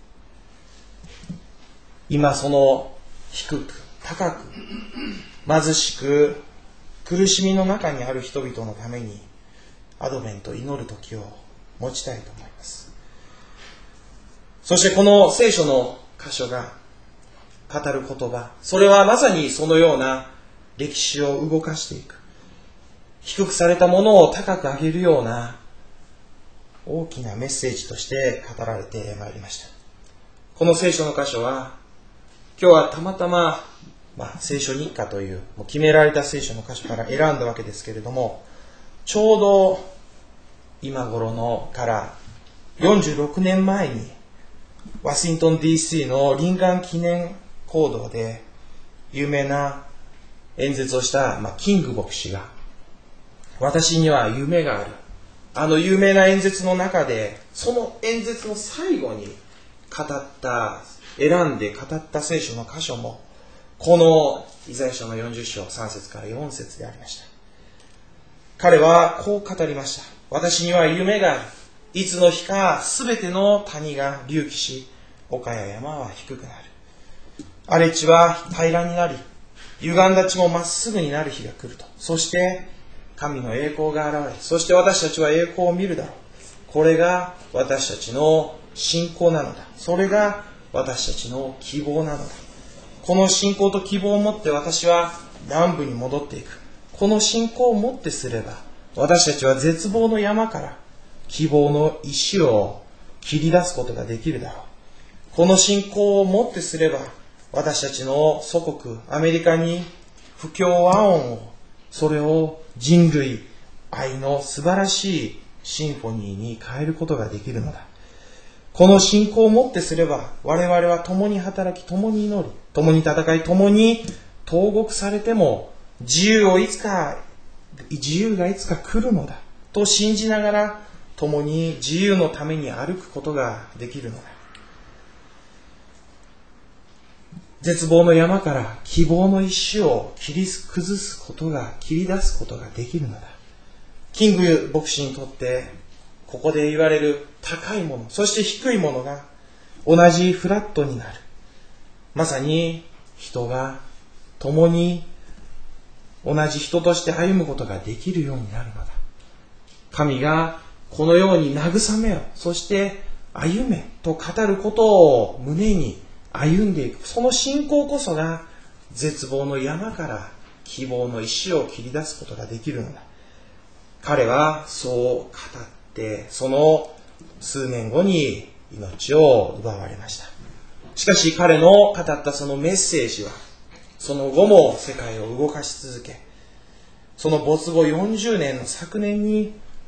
今その低く、高く、貧しく、苦しみの中にある人々のために、アドベント、祈る時を持ちたいと思います。そしてこの聖書の箇所が語る言葉、それはまさにそのような歴史を動かしていく。低くされたものを高く上げるような大きなメッセージとして語られてまいりました。この聖書の箇所は、今日はたまたま、まあ、聖書日課というもう決められた聖書の箇所から選んだわけですけれども、ちょうど今頃のからよんじゅうろくねんまえにワシントン ディーシー のリンカーン記念講堂で有名な演説をした、まあ、キング牧師が、私には夢がある、あの有名な演説の中で、その演説の最後に語った選んで語った聖書の箇所もこのイザヤ書のよんじゅっ章さん節からよん節でありました。彼はこう語りました。私には夢がある。いつの日かすべての谷が隆起し、丘や山は低くなる。荒れ地は平らになり、歪んだ地もまっすぐになる日が来ると。そして神の栄光が現れ、そして私たちは栄光を見るだろう。これが私たちの信仰なのだ。それが私たちの希望なのだ。この信仰と希望を持って私は南部に戻っていく。この信仰を持ってすれば、私たちは絶望の山から希望の石を切り出すことができるだろう。この信仰を持ってすれば、私たちの祖国アメリカに不協和音を、それを人類愛の素晴らしいシンフォニーに変えることができるのだ。この信仰をもってすれば、我々は共に働き、共に祈り、共に戦い、共に投獄されても、自由をいつか、自由がいつか来るのだと信じながら、共に自由のために歩くことができるのだ。絶望の山から希望の石を切り崩すことが、切り出すことができるのだ。キング牧師にとって、ここで言われる高いもの、そして低いものが同じフラットになる。まさに人が共に同じ人として歩むことができるようになるのだ。神がこのように慰めよ、そして歩めと語ることを胸に歩んでいく。その信仰こそが絶望の山から希望の石を切り出すことができるのだ。彼はそう語って、その数年後に命を奪われました。しかし彼の語ったそのメッセージは、その後も世界を動かし続け、その没後よんじゅうねんの昨年に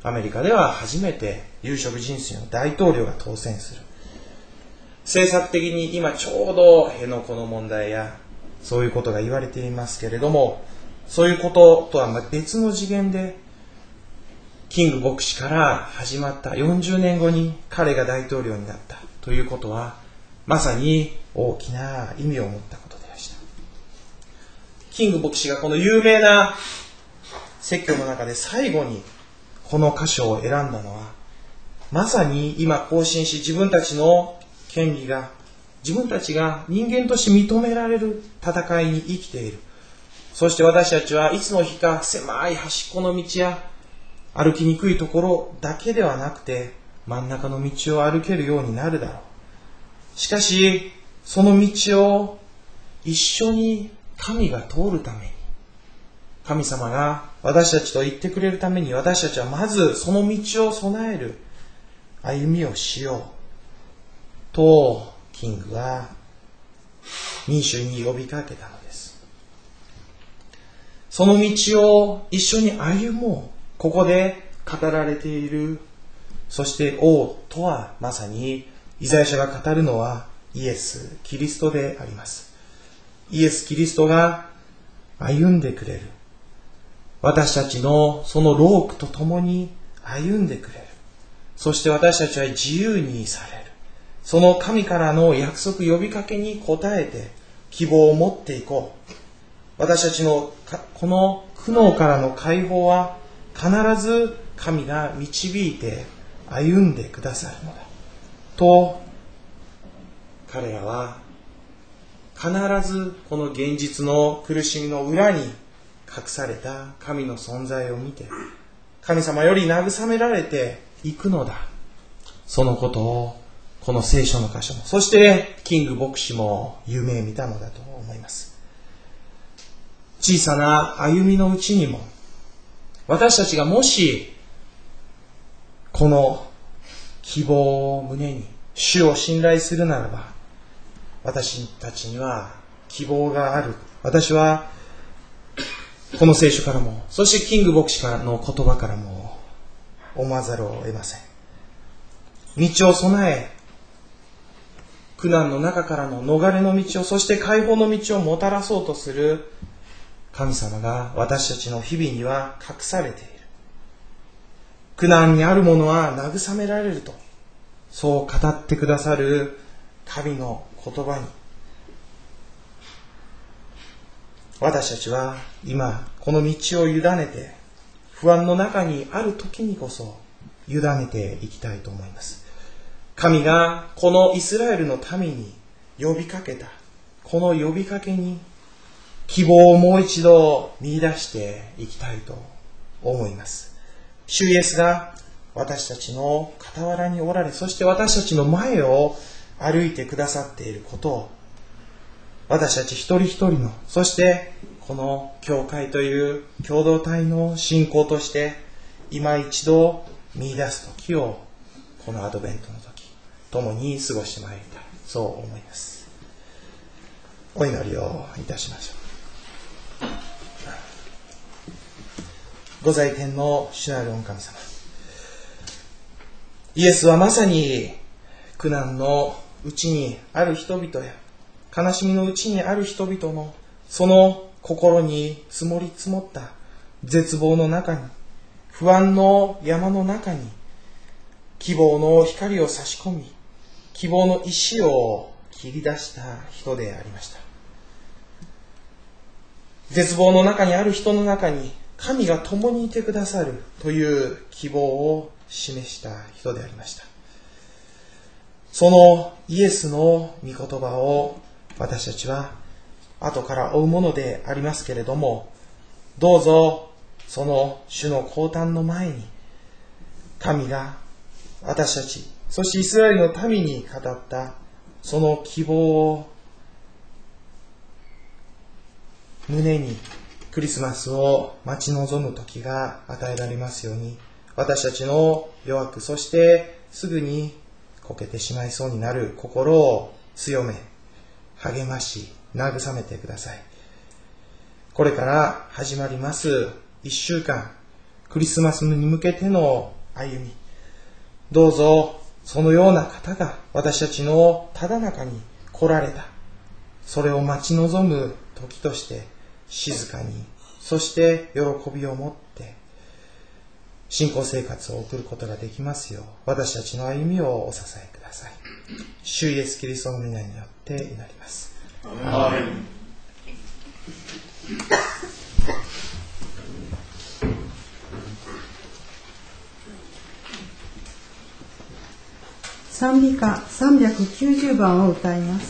アメリカでは初めて有色人種の大統領が当選する。政策的に今ちょうど辺野古の問題やそういうことが言われていますけれども、そういうこととは別の次元でキング牧師から始まったよんじゅうねんごに彼が大統領になったということはまさに大きな意味を持ったことでした。キング牧師がこの有名な説教の中で最後にこの箇所を選んだのは、まさに今更新し自分たちの権利が、自分たちが人間として認められる戦いに生きている。そして私たちはいつの日か狭い端っこの道や歩きにくいところだけではなくて真ん中の道を歩けるようになるだろう。しかしその道を一緒に神が通るために、神様が私たちと言ってくれるために、私たちはまずその道を備える歩みをしようとキングは民衆に呼びかけたのです。その道を一緒に歩もう。ここで語られている、そして王とはまさにイザヤ書が語るのはイエス・キリストであります。イエス・キリストが歩んでくれる。私たちのその労苦と共に歩んでくれる。そして私たちは自由にされる。その神からの約束呼びかけに応えて希望を持っていこう。私たちのこの苦悩からの解放は必ず神が導いて歩んでくださるのだと、彼らは必ずこの現実の苦しみの裏に隠された神の存在を見て、神様より慰められていくのだ。そのことをこの聖書の箇所も、そしてキング牧師も夢見たのだと思います。小さな歩みのうちにも、私たちがもしこの希望を胸に主を信頼するならば、私たちには希望がある。私はこの聖書からも、そしてキング牧師からの言葉からも思わざるを得ません。道を備え、苦難の中からの逃れの道を、そして解放の道をもたらそうとする神様が私たちの日々には隠されている。苦難にあるものは慰められると、そう語ってくださる神の言葉に、私たちは今この道を委ねて、不安の中にある時にこそ委ねていきたいと思います。神がこのイスラエルの民に呼びかけたこの呼びかけに希望をもう一度見出していきたいと思います。主イエスが私たちの傍らにおられ、そして私たちの前を歩いてくださっていることを、私たち一人一人の、そしてこの教会という共同体の信仰として今一度見出す時を、このアドベントの時共に過ごしてまいりたい、そう思います。お祈りをいたしましょう。御在天の主なる御神様、イエスはまさに苦難のうちにある人々や悲しみのうちにある人々のその心に積もり積もった絶望の中に、不安の山の中に希望の光を差し込み、希望の石を切り出した人でありました。絶望の中にある人の中に神が共にいてくださるという希望を示した人でありました。そのイエスの御言葉を私たちは後から追うものでありますけれども、どうぞその主の降誕の前に神が私たち、そしてイスラエルの民に語ったその希望を胸にクリスマスを待ち望む時が与えられますように、私たちの弱く、そしてすぐにこけてしまいそうになる心を強め、励まし、慰めてください。これから始まります一週間、 クリスマスに向けての歩み、どうぞそのような方が私たちのただ中に来られた、それを待ち望む時として静かに、そして喜びを持って信仰生活を送ることができますよう、私たちの歩みをお支えください。主イエスキリストの皆によって祈ります。 アーメン。 賛美歌さんびゃくきゅうじゅうばんを歌います。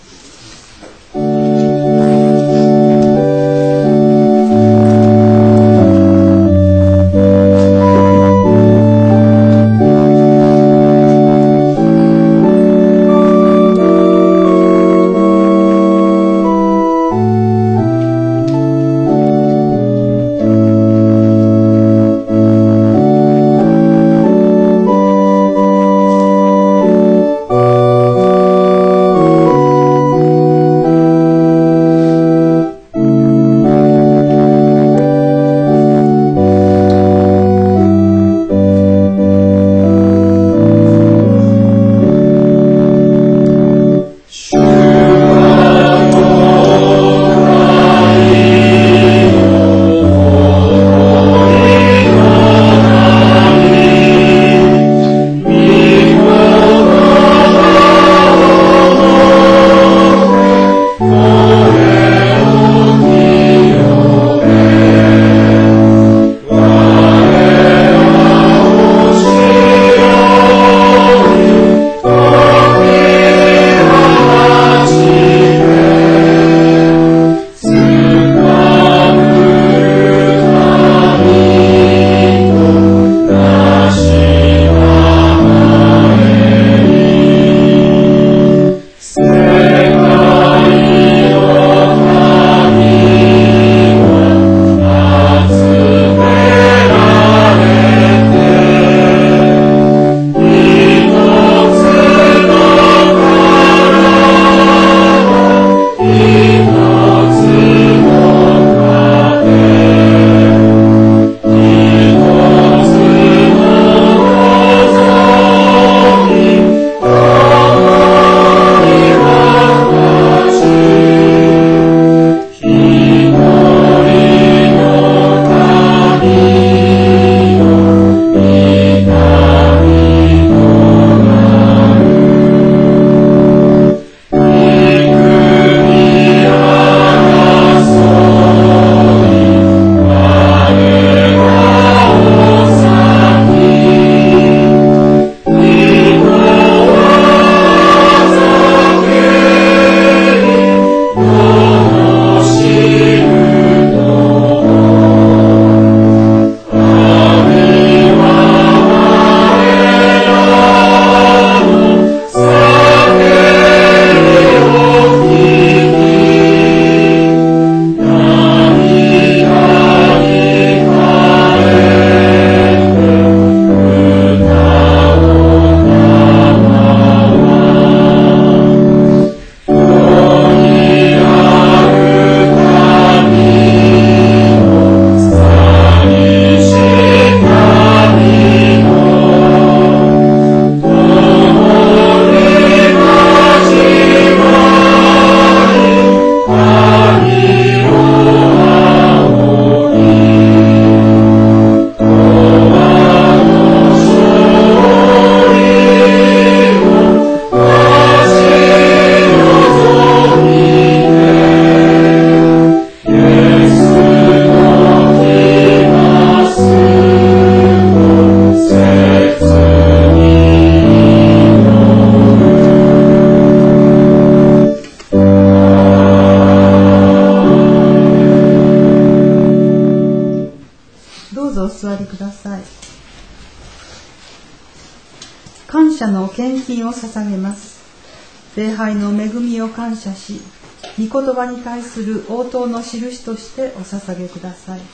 感謝の献金を捧げます。礼拝の恵みを感謝し、御言葉に対する応答の印としてお捧げください。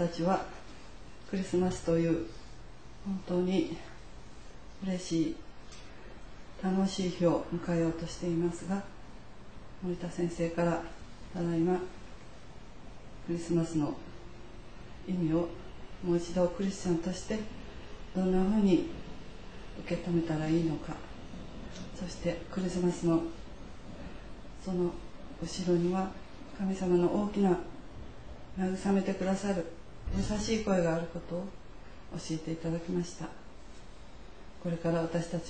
たちはクリスマスという本当に嬉しい楽しい日を迎えようとしていますが、森田先生からただいまクリスマスの意味をもう一度クリスチャンとしてどんなふうに受け止めたらいいのか、そしてクリスマスのその後ろには神様の大きな慰めてくださる優しい声があることを教えていただきました。これから私たち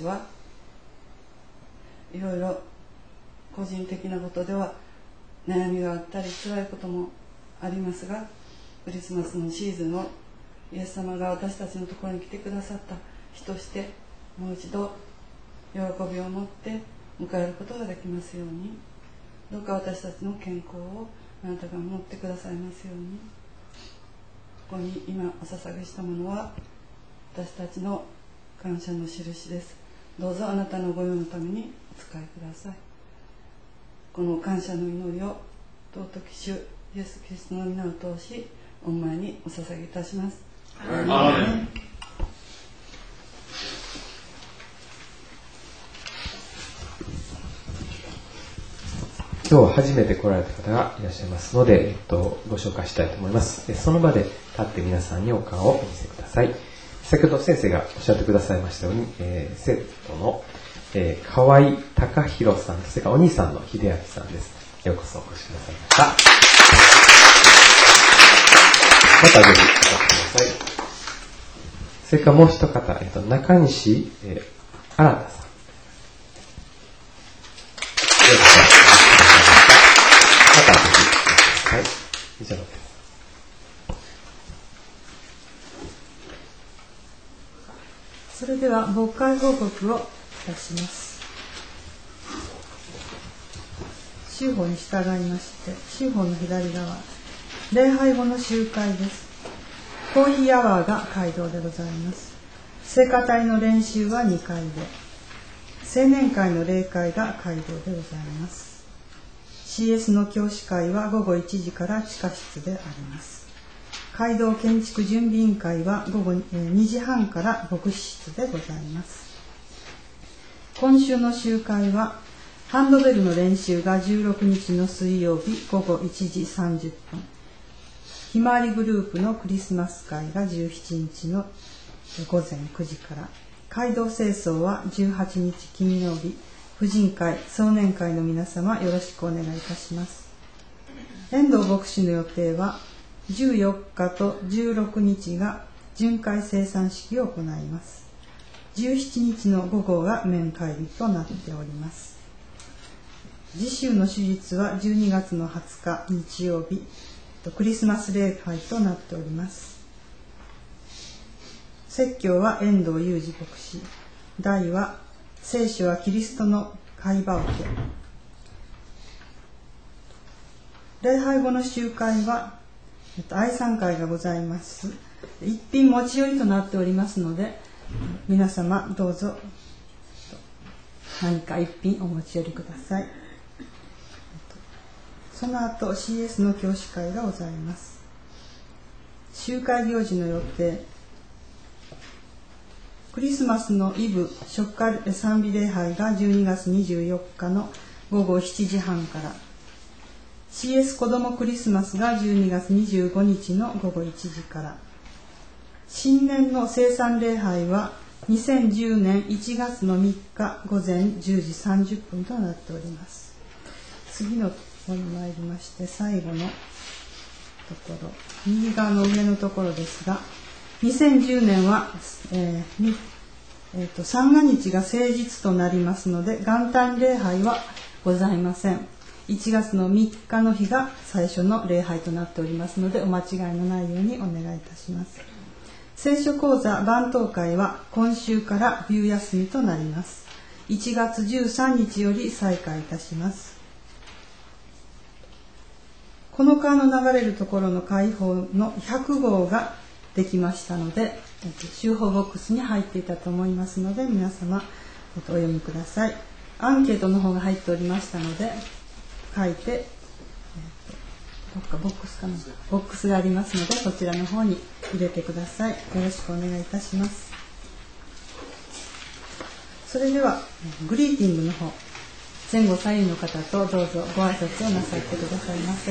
はいろいろ個人的なことでは悩みがあったり辛いこともありますが、クリスマスのシーズンをイエス様が私たちのところに来てくださった日としてもう一度喜びを持って迎えることができますように、どうか私たちの健康をあなたが守ってくださいますように。ここに今お捧げしたものは私たちの感謝の印です。どうぞあなたの御用のためにお使いください。この感謝の祈りを尊き主イエス・キリストの皆を通し御前にお捧げいたします。 アーメン。 今日初めて来られた方がいらっしゃいますので、えっと、ご紹介したいと思います。その場で立って皆さんにお顔をお見せください。先ほど先生がおっしゃってくださいましたように、えー、生徒の、えー、河合隆弘さん、それからお兄さんの秀明さんです。ようこそお越しくださいました。またぜひお越しください。それからもう一方、えっと、中西、えー、新さん。またぜひ、はい、以上です。 それでは牧会報告をいたします。週報に従いまして、週報の左側、礼拝後の集会です。コーヒーアワーが会堂でございます。聖歌隊の練習はにかいで、青年会の例会が会堂でございます。シーエス の教師会はごごいちじから地下室であります。街道建築準備委員会はごごにじはんから牧師室でございます。今週の集会はハンドベルの練習がじゅうろくにちの水曜日ごごいちじさんじゅっぷん、ひまわりグループのクリスマス会がじゅうしちにちのごぜんくじから、街道清掃はじゅうはちにち金曜日、婦人会、壮年会の皆様よろしくお願いいたします。遠藤牧師の予定はじゅうよっかとじゅうろくにちが巡回生産式を行います。じゅうしちにちの午後が面会日となっております。次週の手術はじゅうにがつのはつか日曜日、クリスマス礼拝となっております。説教は遠藤裕二牧師、題は聖書はキリストの会話を受け。礼拝後の集会は愛賛会がございます。一品持ち寄りとなっておりますので、皆様どうぞ何か一品お持ち寄りください。その後 シーエス の教師会がございます。集会行事の予定、クリスマスのイブ食歌賛美礼拝がじゅうにがつにじゅうよっかのごごしちじはんから、シーエス 子どもクリスマスがじゅうにがつにじゅうごにちのごごいちじから、新年の生産礼拝はにせんじゅうねんいちがつのみっかごぜんじゅうじさんじゅっぷんとなっております。次のところに参りまして、最後のところ、右側の上のところですが、にせんじゅうねんは、えーえー、と三が日が誠実となりますので、元旦礼拝はございません。いちがつのみっかの日が最初の礼拝となっておりますので、お間違いのないようにお願いいたします。聖書講座番頭会は今週から冬休みとなります。いちがつじゅうさんにちより再開いたします。この川の流れるところの開放のひゃくごうができましたので、集報ボックスに入っていたと思いますので、皆様お読みください。アンケートの方が入っておりましたので、書いてどっかボックスかな、ボックスがありますので、そちらの方に入れてください。よろしくお願いいたします。それではグリーティングの方、前後左右の方とどうぞご挨拶をなさってくださいませ。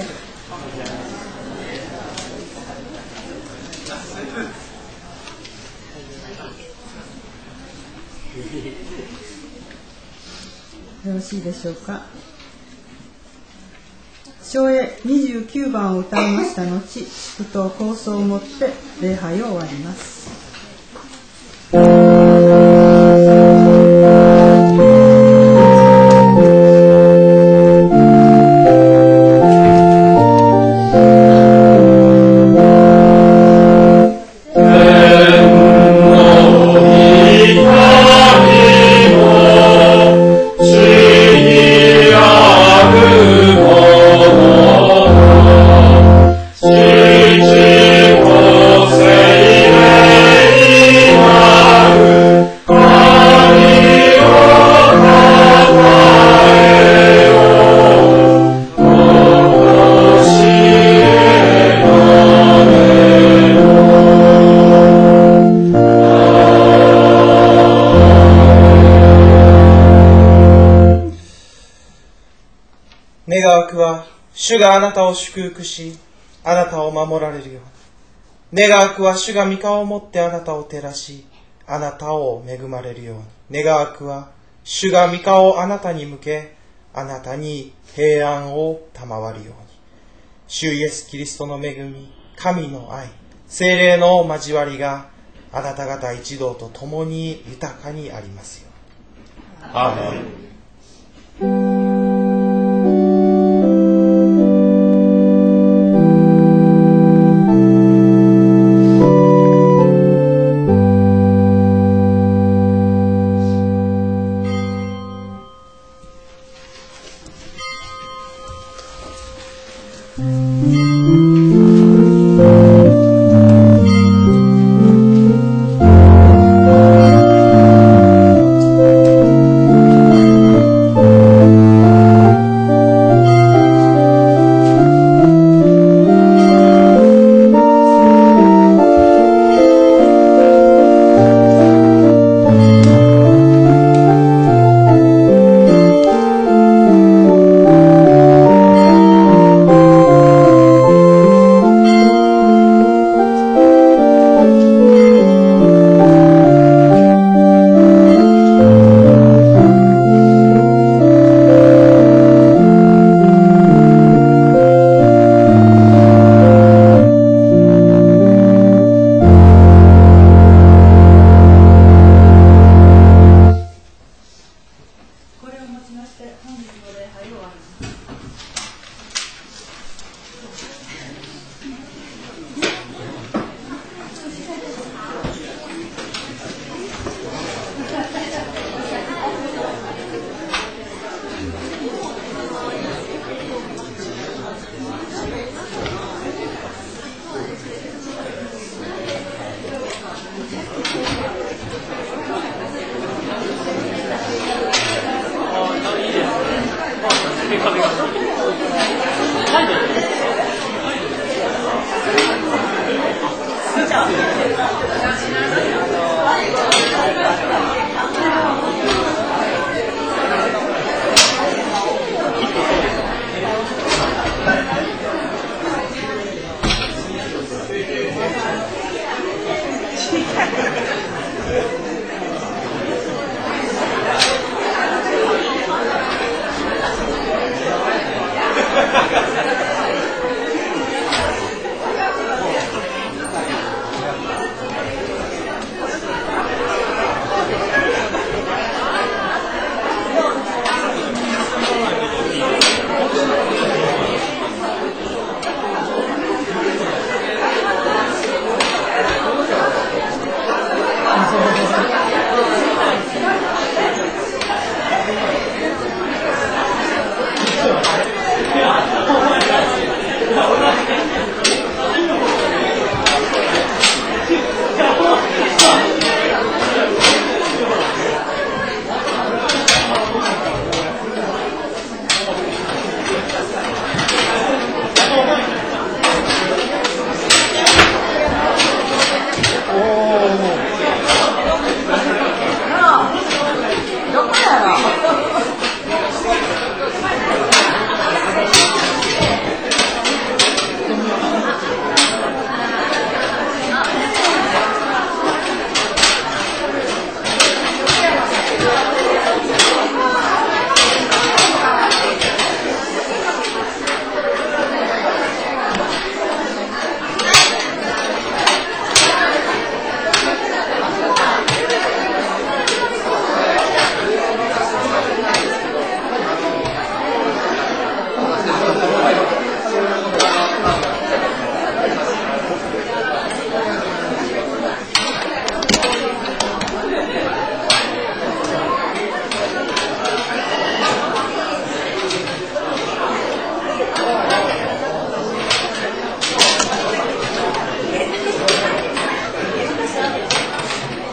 よろしいでしょうか。唱詠にじゅうきゅうばんを歌いました後、祝祷構想をもって礼拝を終わります。 主があなたを祝福し、あなたを守られるように。願わくは主が御顔をもってあなたを照らし、あなたを恵まれるように。願わくは主が御顔をあなたに向け、あなたに平安を賜るように。主イエス・キリストの恵み、神の愛、聖霊の交わりがあなた方一同と共に豊かにありますように。アーメン。 「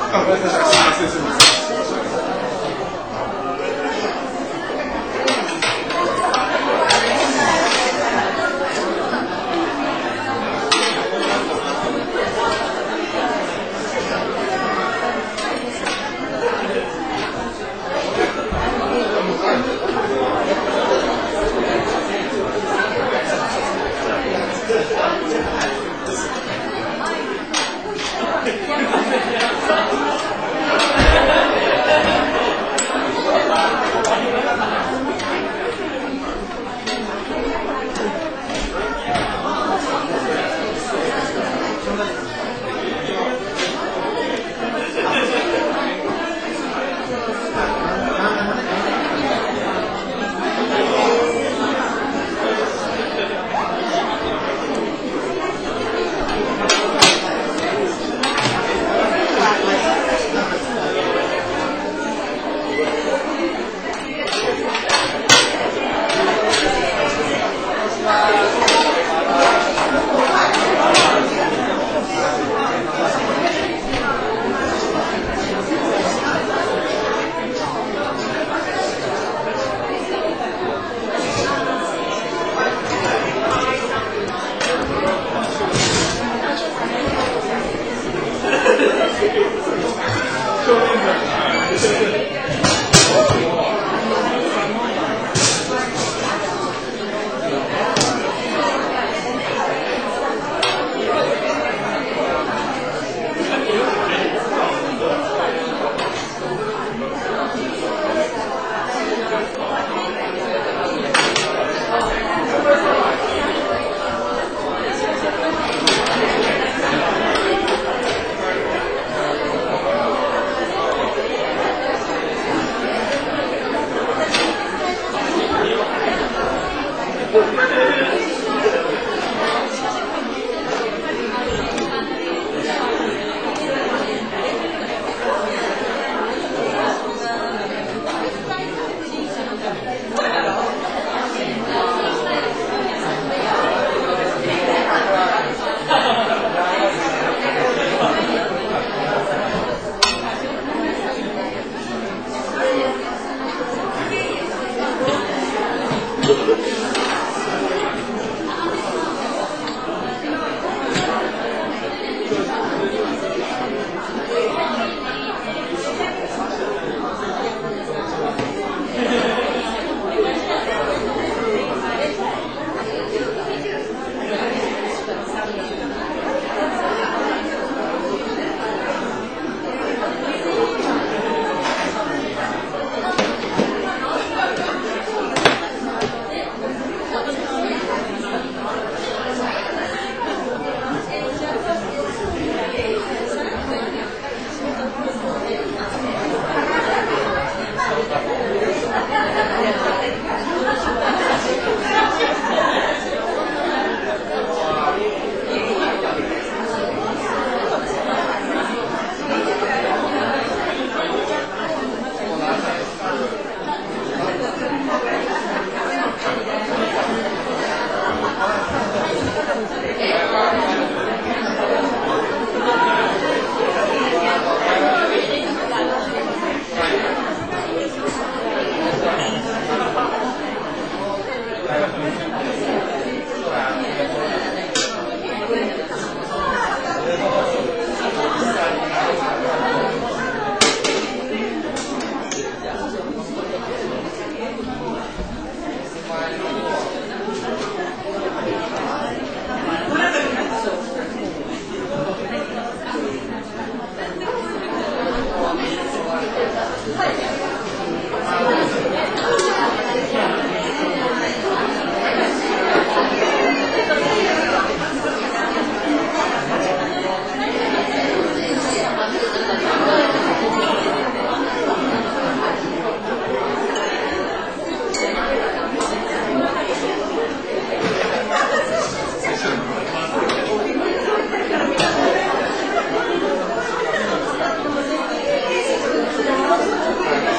Thank you.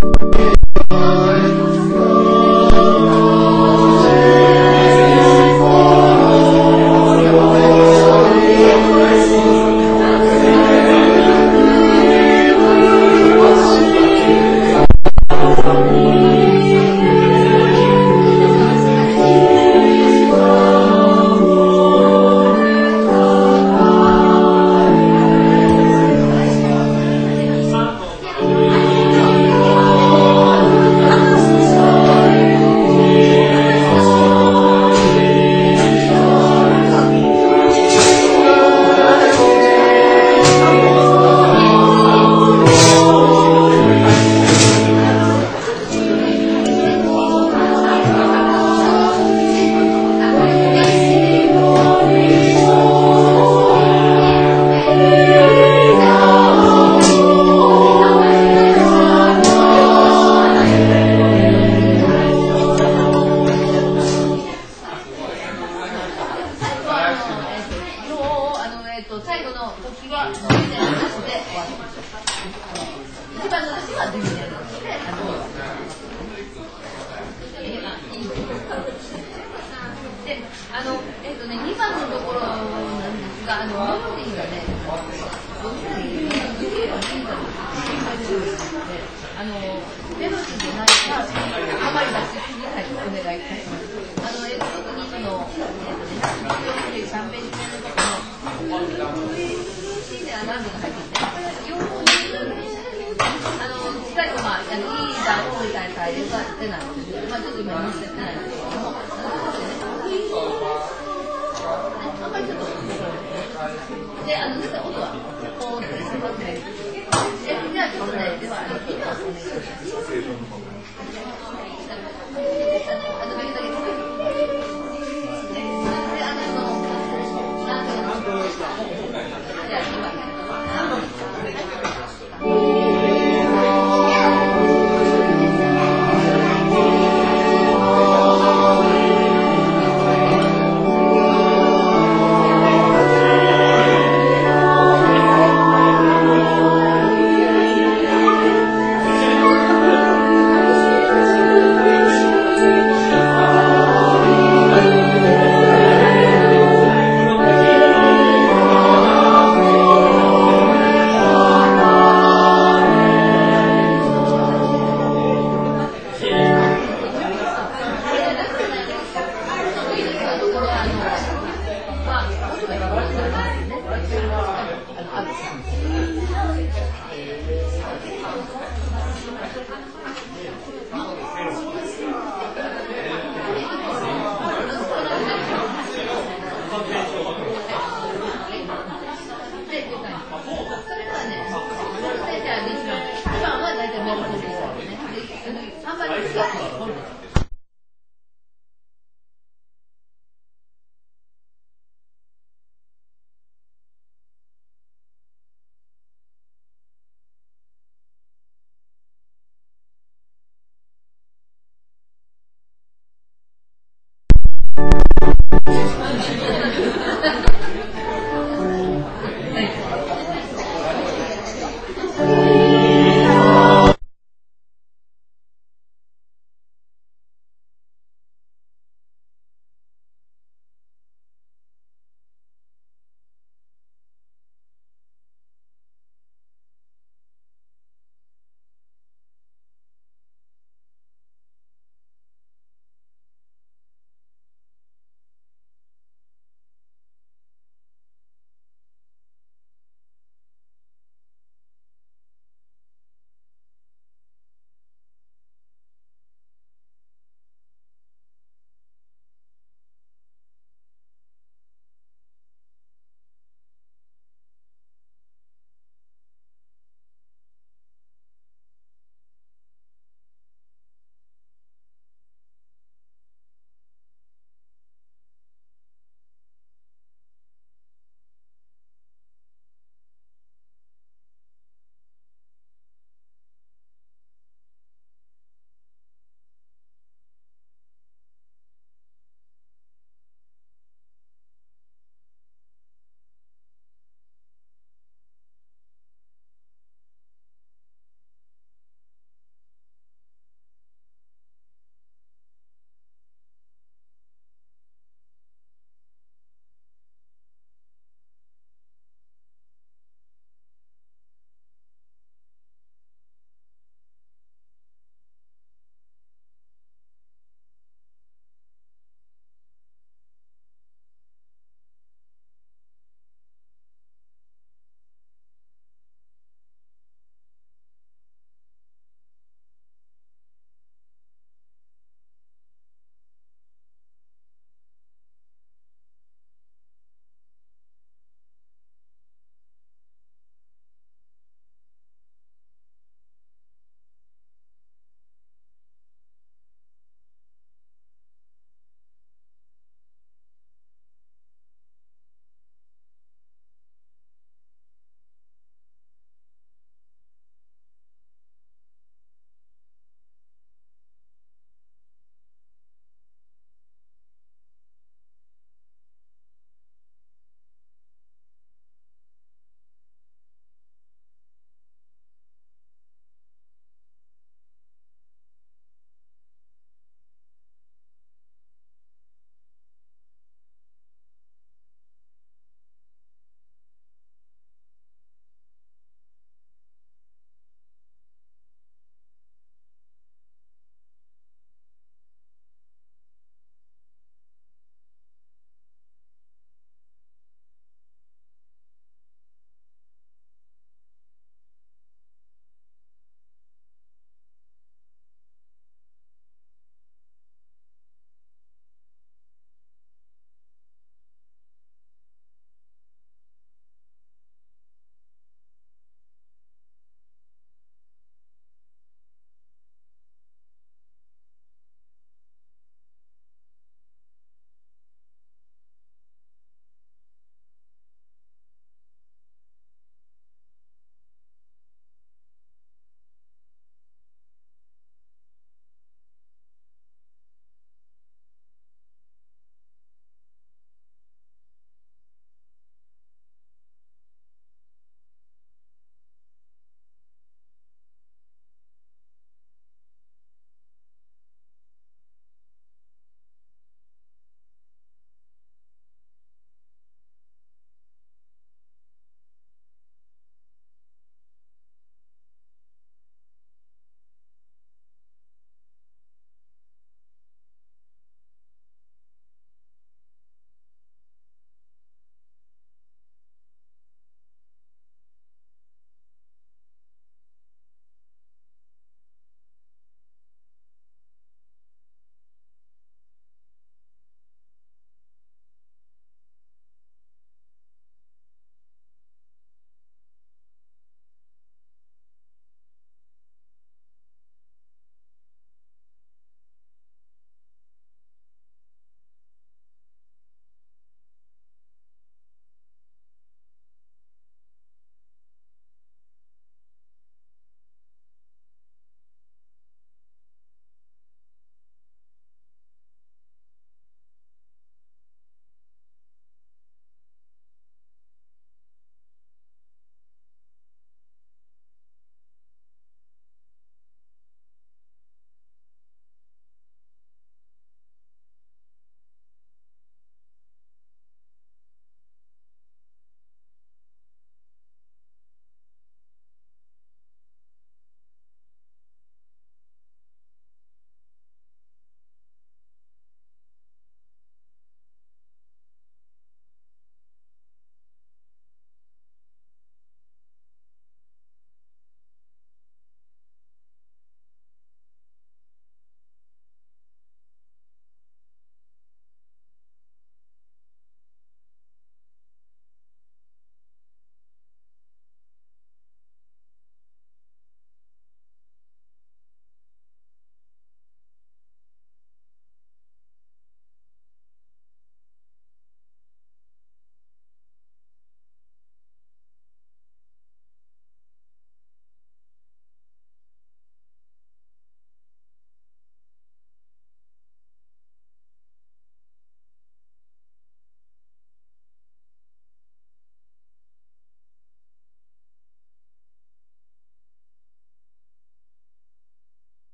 Thank you.